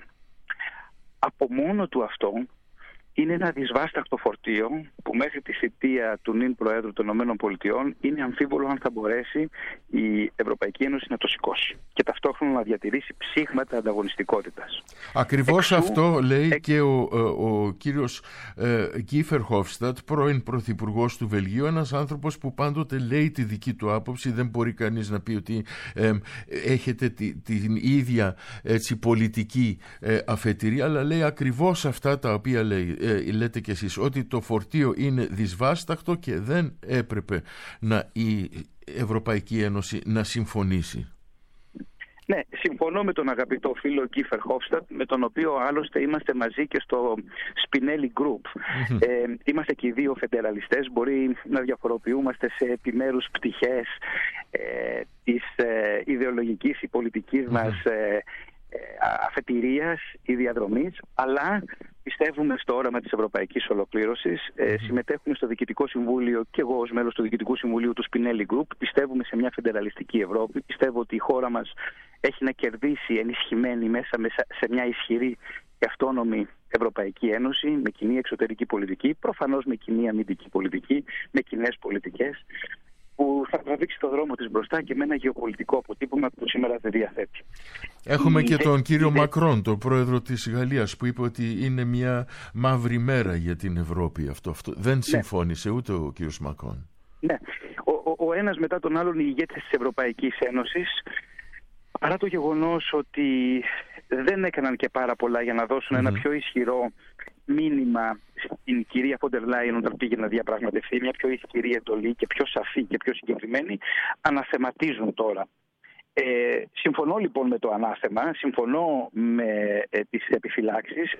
Από μόνο του αυτό είναι ένα δυσβάσταχτο φορτίο που μέχρι τη θητεία του νυν Προέδρου των ΗΠΑ είναι αμφίβολο αν θα μπορέσει η Ευρωπαϊκή Ένωση να το σηκώσει και ταυτόχρονα να διατηρήσει ψήγματα ανταγωνιστικότητας. Ακριβώς Εξού, αυτό λέει εκ... και ο, ο, ο κύριος ε, Γκίφερ Χόφστατ, πρώην πρωθυπουργός του Βελγίου, ένας άνθρωπος που πάντοτε λέει τη δική του άποψη. Δεν μπορεί κανείς να πει ότι ε, έχετε τη, την ίδια έτσι, πολιτική ε, αφετηρία, αλλά λέει ακριβώς αυτά τα οποία λέει. Ε, λέτε κι εσείς ότι το φορτίο είναι δυσβάσταχτο και δεν έπρεπε να η Ευρωπαϊκή Ένωση να συμφωνήσει. Ναι, συμφωνώ με τον αγαπητό φίλο Γκίφερ Χόφστατ, με τον οποίο άλλωστε είμαστε μαζί και στο Spinelli Group. Mm-hmm. Ε, είμαστε και οι δύο φεντεραλιστές, μπορεί να διαφοροποιούμαστε σε επιμέρους πτυχές ε, της ε, ιδεολογικής ή πολιτικής mm-hmm. μας ε, ε, αφετηρίας ή διαδρομής, αλλά πιστεύουμε στο όραμα της ευρωπαϊκής ολοκλήρωσης. Ε, συμμετέχουμε στο Διοικητικό Συμβούλιο και εγώ ως μέλος του Διοικητικού Συμβουλίου του Spinelli Group. Πιστεύουμε σε μια φεντεραλιστική Ευρώπη. Πιστεύω ότι η χώρα μας έχει να κερδίσει ενισχυμένη μέσα σε μια ισχυρή και αυτόνομη Ευρωπαϊκή Ένωση, με κοινή εξωτερική πολιτική, προφανώς με κοινή αμυντική πολιτική, με κοινές πολιτικές, που θα τραβήξει το δρόμο της μπροστά και με ένα γεωπολιτικό αποτύπωμα που σήμερα δεν διαθέτει. Έχουμε και τον κύριο Μακρόν, τον πρόεδρο της Γαλλίας, που είπε ότι είναι μια μαύρη μέρα για την Ευρώπη. Αυτό, αυτό. Δεν συμφώνησε ναι. ούτε ο κύριος Μακρόν. Ναι. Ο, ο, ο ένας μετά τον άλλον οι ηγέτες της Ευρωπαϊκής Ένωσης, παρά το γεγονός ότι δεν έκαναν και πάρα πολλά για να δώσουν mm-hmm. ένα πιο ισχυρό μήνυμα στην κυρία Φόντερ Λάιεν όταν πήγε να διαπραγματευτεί, μια πιο ισχυρή εντολή και πιο σαφή και πιο συγκεκριμένη, αναθεματίζουν τώρα. Ε, συμφωνώ λοιπόν με το ανάθεμα, συμφωνώ με ε, τις επιφυλάξεις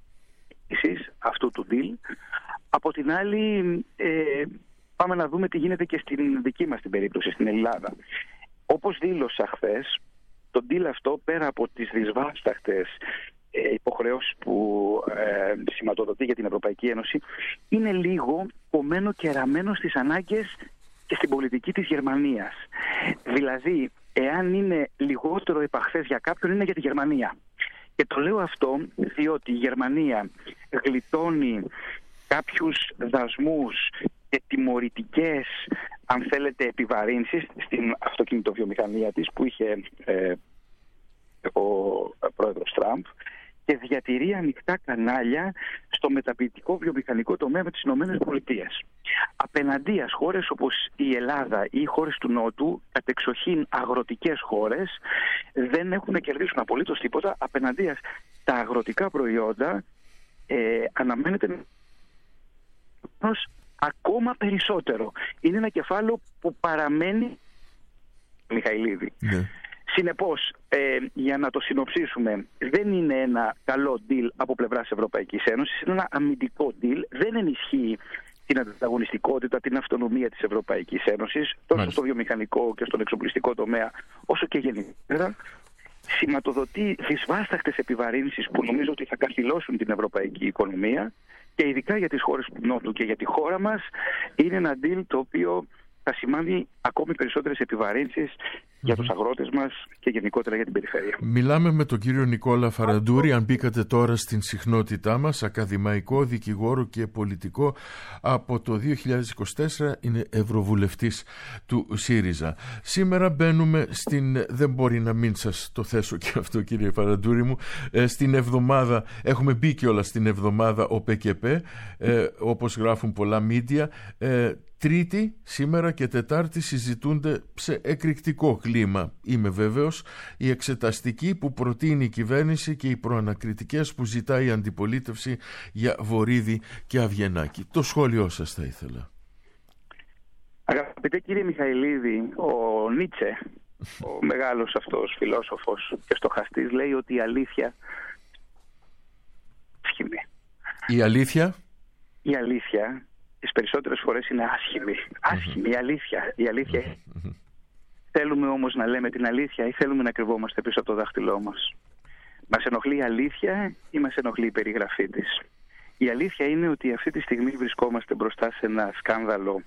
αυτού του deal. Από την άλλη ε, πάμε να δούμε τι γίνεται και στην δική μας την περίπτωση, στην Ελλάδα. Όπως δήλωσα χθες, το deal αυτό πέρα από τις δυσβάσταχτες υποχρεώσεις που ε, σηματοδοτεί για την Ευρωπαϊκή Ένωση, είναι λίγο κομμένο και ραμμένο στις ανάγκες και στην πολιτική της Γερμανίας. Δηλαδή, εάν είναι λιγότερο επαχθές για κάποιον, είναι για τη Γερμανία. Και το λέω αυτό διότι η Γερμανία γλιτώνει κάποιους δασμούς και τιμωρητικές, αν θέλετε, επιβαρύνσεις στην αυτοκινητοβιομηχανία της που είχε ε, ο πρόεδρος Τραμπ, και διατηρεί ανοιχτά κανάλια στο μεταποιητικό βιομηχανικό τομέα με τις Ηνωμένες Πολιτείες. Απέναντίας χώρες όπως η Ελλάδα ή οι χώρες του Νότου, κατεξοχήν αγροτικές χώρες, δεν έχουν να κερδίσουν απολύτως τίποτα. Απέναντίας τα αγροτικά προϊόντα ε, αναμένεται ακόμα περισσότερο. Είναι ένα κεφάλαιο που παραμένει, Μιχαηλίδη. Yeah. Συνεπώς, ε, για να το συνοψίσουμε, δεν είναι ένα καλό deal από πλευράς Ευρωπαϊκής Ένωσης, είναι ένα αμυντικό deal, δεν ενισχύει την ανταγωνιστικότητα, την αυτονομία της Ευρωπαϊκής Ένωσης, τόσο Μάλιστα. στο βιομηχανικό και στον εξοπλιστικό τομέα, όσο και γενικότερα. Σηματοδοτεί δυσβάσταχτες επιβαρύνσεις που νομίζω ότι θα καθυλώσουν την ευρωπαϊκή οικονομία, και ειδικά για τις χώρες του Νότου και για τη χώρα μας είναι ένα deal το οποίο θα σημάνει ακόμη περισσότερες επιβαρύνσεις για τους αγρότες μας και γενικότερα για την περιφέρεια. Μιλάμε με τον κύριο Νικόλα Φαραντούρη, αν μπήκατε τώρα στην συχνότητά μας, ακαδημαϊκό, δικηγόρο και πολιτικό. Από το δύο χιλιάδες είκοσι τέσσερα είναι ευρωβουλευτής του ΣΥΡΙΖΑ. Σήμερα μπαίνουμε στην, δεν μπορεί να μην σας το θέσω και αυτό κύριε Φαραντούρη μου, ε, στην εβδομάδα, έχουμε μπει κιόλας στην εβδομάδα ΟΠΕΚΕΠΕ, ε, όπως γράφουν πολλά μίντια. ε, Τρίτη, σήμερα και Τετάρτη συζητούνται σε εκρηκτικό κλίμα, είμαι βέβαιος, οι εξεταστικοί που προτείνει η κυβέρνηση και οι προανακριτικές που ζητάει η αντιπολίτευση για Βορίδη και Αυγενάκη. Το σχόλιο σας θα ήθελα. Αγαπητέ κύριε Μιχαηλίδη, ο Νίτσε, ο μεγάλος αυτός φιλόσοφος και στοχαστής, λέει ότι η αλήθεια... Η αλήθεια? Η αλήθεια... τις περισσότερες φορές είναι άσχημη. Άσχημη, mm-hmm. η αλήθεια. Η αλήθεια. Mm-hmm. Θέλουμε όμως να λέμε την αλήθεια ή θέλουμε να κρυβόμαστε πίσω από το δάχτυλό μας? Μας ενοχλεί η αλήθεια ή μας ενοχλεί η περιγραφή της? Η αλήθεια είναι ότι αυτή τη στιγμή βρισκόμαστε μπροστά σε ένα σκάνδαλο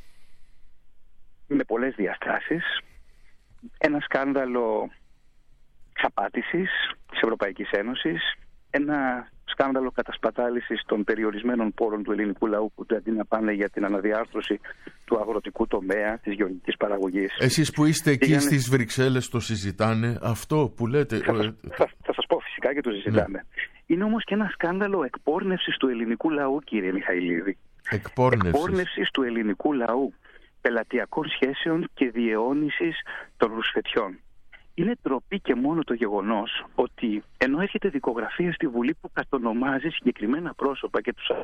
με πολλές διαστάσεις. Ένα σκάνδαλο εξαπάτησης της Ευρωπαϊκής Ένωσης. Ένα σκάνδαλο κατασπατάλησης των περιορισμένων πόρων του ελληνικού λαού που αντί να πάνε για την αναδιάρθρωση του αγροτικού τομέα, της γεωργικής παραγωγής. Εσείς που είστε εκεί για... στις Βρυξέλλες το συζητάνε αυτό που λέτε? Θα, θα, θα, θα σας πω φυσικά και το συζητάμε. Ναι. Είναι όμως και ένα σκάνδαλο εκπόρνευσης του ελληνικού λαού, κύριε Μιχαηλίδη. Εκπόρνευσης. Εκπόρνευσης του ελληνικού λαού, πελατειακών σχέσεων και διαιώνισης των ρουσφετιών. Είναι ντροπή και μόνο το γεγονός ότι ενώ έρχεται δικογραφία στη Βουλή που κατονομάζει συγκεκριμένα πρόσωπα και τους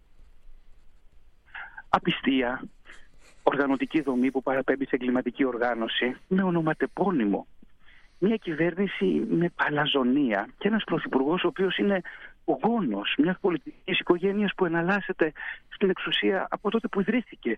απιστία, οργανωτική δομή που παραπέμπει σε εγκληματική οργάνωση, με ονοματεπώνυμο, μια κυβέρνηση με παλαζονία και ένας πρωθυπουργός ο οποίος είναι ο γόνος μιας πολιτικής οικογένειας που εναλλάσσεται στην εξουσία από τότε που ιδρύθηκε.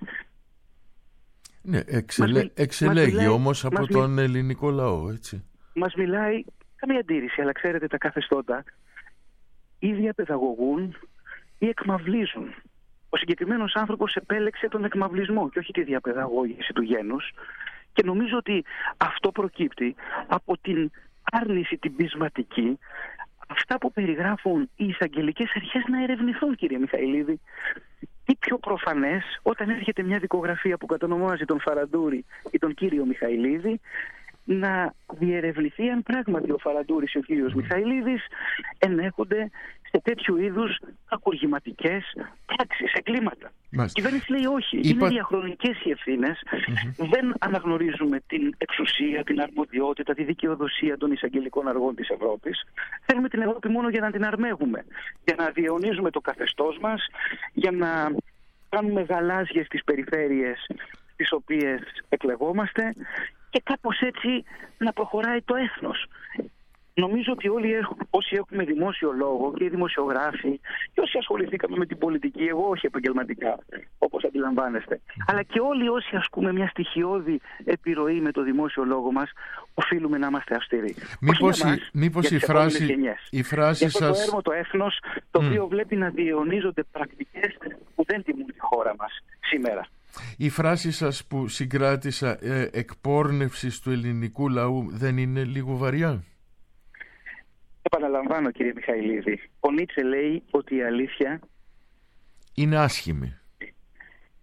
Ναι, εξελε... εξελέγει μιλάει, όμως από τον μι... ελληνικό λαό, έτσι. Μας μιλάει, καμία αντίρρηση, αλλά ξέρετε τα καθεστώτα ή διαπαιδαγωγούν ή εκμαυλίζουν. Ο συγκεκριμένος άνθρωπος επέλεξε τον εκμαυλισμό και όχι τη διαπαιδαγώγηση του γένους, και νομίζω ότι αυτό προκύπτει από την άρνηση την πεισματική, αυτά που περιγράφουν οι εισαγγελικές αρχές να ερευνηθούν, κύριε Μιχαηλίδη. Τι πιο προφανές όταν έρχεται μια δικογραφία που κατονομάζει τον Φαραντούρη ή τον κύριο Μιχαηλίδη, να διερευνηθεί αν πράγματι ο Φαραντούρης ή ο κύριος Μιχαηλίδης ενέχονται σε τέτοιου είδους κακουργηματικές πράξεις, εγκλήματα. Η κυβέρνηση λέει όχι, Είπα... είναι διαχρονικές οι ευθύνες, mm-hmm. δεν αναγνωρίζουμε την εξουσία, την αρμοδιότητα, τη δικαιοδοσία των εισαγγελικών αργών της Ευρώπης. Θέλουμε την Ευρώπη μόνο για να την αρμέγουμε, για να διαιωνίζουμε το καθεστώς μας, για να κάνουμε γαλάζιες τις περιφέρειες τις οποίες εκλεγόμαστε και κάπως έτσι να προχωράει το έθνος. Νομίζω ότι όλοι όσοι έχουμε δημόσιο λόγο, και οι δημοσιογράφοι και όσοι ασχοληθήκαμε με την πολιτική, εγώ όχι επαγγελματικά όπως αντιλαμβάνεστε, αλλά και όλοι όσοι ασκούμε μια στοιχειώδη επιρροή με το δημόσιο λόγο μας, οφείλουμε να είμαστε αυστηροί. Μήπως, μας, η, μήπως η, φράση, η φράση για σας... αυτό το έρμο το έθνος, το mm. οποίο βλέπει να διαιωνίζονται πρακτικές που δεν τιμούν τη χώρα μας σήμερα. Η φράση σας που συγκράτησα, ε, εκπόρνευσης του ελληνικού λαού, δεν είναι λίγο βαριά? Επαναλαμβάνω, κύριε Μιχαηλίδη, ο Νίτσε λέει ότι η αλήθεια είναι άσχημη.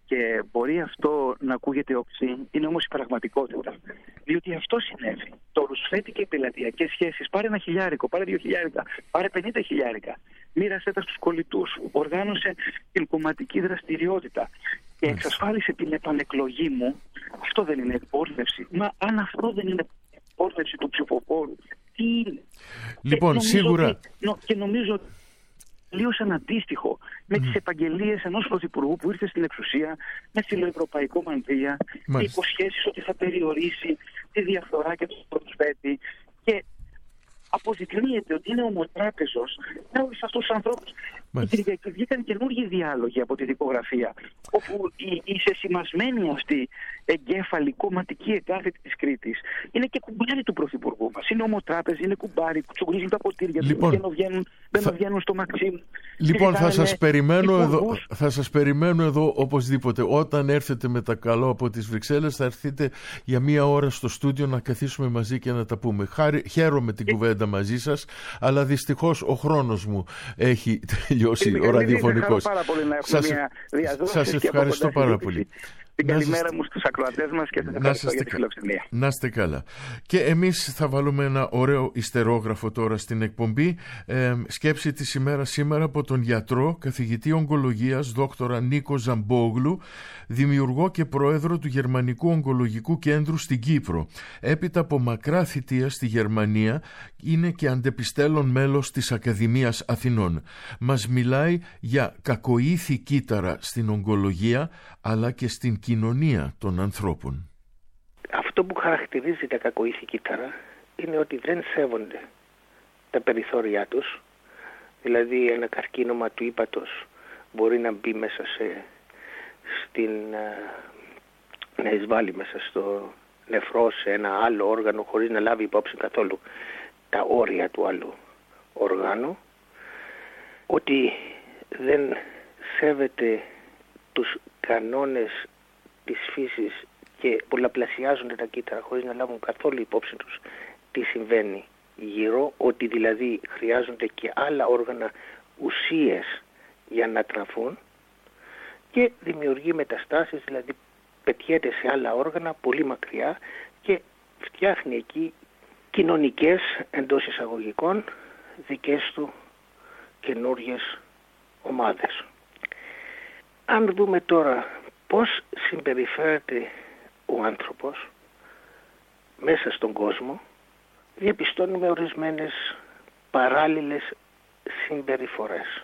Και μπορεί αυτό να ακούγεται οξύ, είναι όμως η πραγματικότητα. Διότι αυτό συνέβη. Το ρουσφέτη και οι πελατειακές σχέσεις, πάρε ένα χιλιάρικο, πάρε δύο χιλιάρικα, πάρε πενήντα χιλιάρικα. Μοίρασε τα στους κολλητούς, οργάνωσε την κομματική δραστηριότητα και εξασφάλισε την επανεκλογή μου. Αυτό δεν είναι εκπόρνευση? Μα αν αυτό δεν είναι εκπόρνευση του ψηφοφόρου, τι είναι? Λοιπόν, και σίγουρα. Ότι, νο, και νομίζω τελείως αναντίστοιχο με mm. τις επαγγελίες ενός πρωθυπουργού που ήρθε στην εξουσία με φιλοευρωπαϊκό μανδύα, με υποσχέσεις ότι θα περιορίσει τη διαφθορά και το προσφέτη, και αποδεικνύεται ότι είναι ομοτράπεζος με όλους αυτούς τους ανθρώπους. Την Κυριακή βγήκαν καινούργιοι διάλογοι από τη δικογραφία, όπου η, η σεσημασμένη αυτή εγκέφαλη κομματική εκάθετη της Κρήτης είναι και κουμπάρι του πρωθυπουργού μας. Είναι ομοτράπεζοι, είναι κουμπάρι, κουτσουγρίζουν τα ποτήρια τους, λοιπόν, δεν βγαίνουν, θα... βγαίνουν στο Μαξίμ. Λοιπόν, θα σας, περιμένω εδώ, θα σας περιμένω εδώ οπωσδήποτε. Όταν έρθετε με τα καλό από τις Βρυξέλλες, θα έρθετε για μία ώρα στο στούντιο να καθίσουμε μαζί και να τα πούμε. Χάρη, χαίρομαι την και... κουβέντα μαζί σας, αλλά δυστυχώς ο χρόνος μου έχει τελειώσει, ο ραδιοφωνικός. Σας, σας ευχαριστώ πάρα πολύ. Την καλημέρα μου στους ακροατές μας και σας ευχαριστώ για τη φιλοξενία. Να είστε καλά. Και εμείς θα βάλουμε ένα ωραίο ιστερόγραφο τώρα στην εκπομπή. Ε, σκέψη της ημέρας σήμερα από τον γιατρό, καθηγητή ογκολογίας, δόκτορα Νίκο Ζαμπόγλου, δημιουργό και πρόεδρο του Γερμανικού Ογκολογικού Κέντρου στην Κύπρο. Έπειτα από μακρά θητεία στη Γερμανία, είναι και αντεπιστέλλον μέλος της Ακαδημίας Αθηνών. Μας μιλάει για κακοήθη κύτταρα στην ογκολογία, αλλά και στην κοινωνία των ανθρώπων. Αυτό που χαρακτηρίζει τα κακοήθη κύτταρα είναι ότι δεν σέβονται τα περιθώρια τους. Δηλαδή ένα καρκίνωμα του ύπατος μπορεί να μπει μέσα σε, στην, να εισβάλλει μέσα στο νεφρό, σε ένα άλλο όργανο, χωρίς να λάβει υπόψη καθόλου τα όρια του άλλου οργάνου. Ότι δεν σέβεται τους κανόνες της φύσης και πολλαπλασιάζονται τα κύτταρα χωρίς να λάβουν καθόλου υπόψη τους τι συμβαίνει γύρω, ότι δηλαδή χρειάζονται και άλλα όργανα, ουσίες για να τραφούν, και δημιουργεί μεταστάσεις, δηλαδή πετιέται σε άλλα όργανα πολύ μακριά και φτιάχνει εκεί κοινωνικές, εντός εισαγωγικών, δικές του καινούργιες ομάδες. Αν δούμε τώρα πώς συμπεριφέρεται ο άνθρωπος μέσα στον κόσμο, διαπιστώνουμε ορισμένες παράλληλες συμπεριφορές.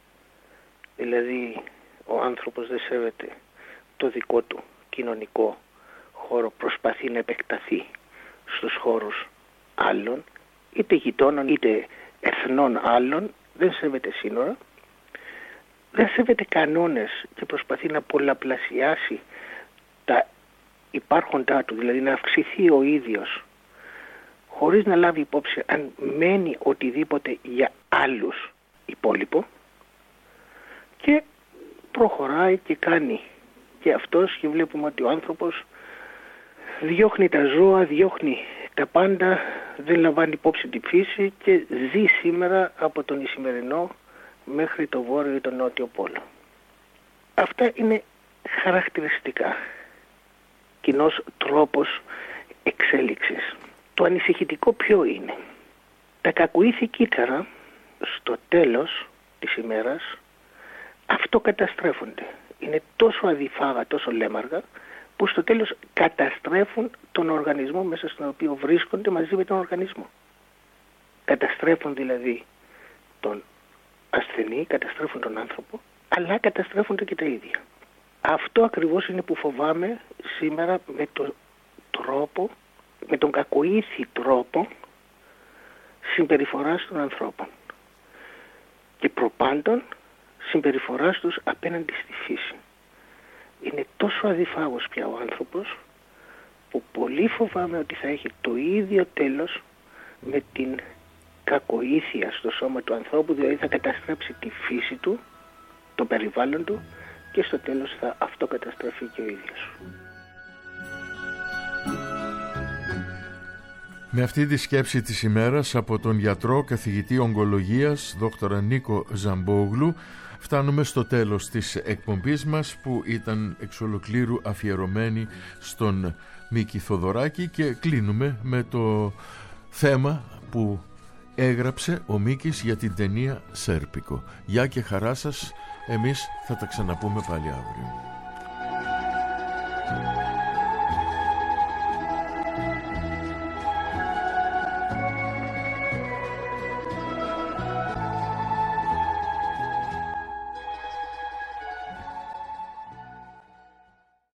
Δηλαδή ο άνθρωπος δεν σέβεται το δικό του κοινωνικό χώρο, προσπαθεί να επεκταθεί στους χώρους άλλων, είτε γειτόνων είτε εθνών άλλων, δεν σέβεται σύνορα, δεν σέβεται κανόνες και προσπαθεί να πολλαπλασιάσει τα υπάρχοντά του, δηλαδή να αυξηθεί ο ίδιος, χωρίς να λάβει υπόψη αν μένει οτιδήποτε για άλλους υπόλοιπο, και προχωράει και κάνει και αυτός, και βλέπουμε ότι ο άνθρωπος διώχνει τα ζώα, διώχνει τα πάντα, δεν λαμβάνει υπόψη τη φύση και ζει σήμερα από τον Ισημερινό μέχρι το βόρειο ή τον νότιο πόλο. Αυτά είναι χαρακτηριστικά, κοινός τρόπος εξέλιξης. Το ανησυχητικό ποιο είναι? Τα κακοήθη κύτταρα στο τέλος της ημέρας αυτοκαταστρέφονται. Είναι τόσο αδιφάγα, τόσο λέμαργα, που στο τέλος καταστρέφουν τον οργανισμό μέσα στον οποίο βρίσκονται μαζί με τον οργανισμό. Καταστρέφουν δηλαδή τον ασθενή, καταστρέφουν τον άνθρωπο, αλλά καταστρέφονται και τα ίδια. Αυτό ακριβώς είναι που φοβάμαι σήμερα με τον τρόπο, με τον κακοήθη τρόπο συμπεριφοράς των ανθρώπων και προπάντων συμπεριφοράς τους απέναντι στη φύση. Είναι τόσο αδιφάγος πια ο άνθρωπος που πολύ φοβάμαι ότι θα έχει το ίδιο τέλος με την κακοήθεια στο σώμα του ανθρώπου, δηλαδή θα καταστρέψει τη φύση του, το περιβάλλον του, και στο τέλος θα αυτοκαταστραφεί και ο ίδιος. Με αυτή τη σκέψη της ημέρας από τον γιατρό καθηγητή ογκολογίας δόκτορα Νίκο Ζαμπόγλου, Φτάνουμε στο τέλος της εκπομπής μας, που ήταν εξ ολοκλήρου αφιερωμένη στον Μίκη Θοδωράκη, και κλείνουμε με το θέμα που έγραψε ο Μίκης για την ταινία Σέρπικο. Γεια και χαρά σας, εμείς θα τα ξαναπούμε πάλι αύριο.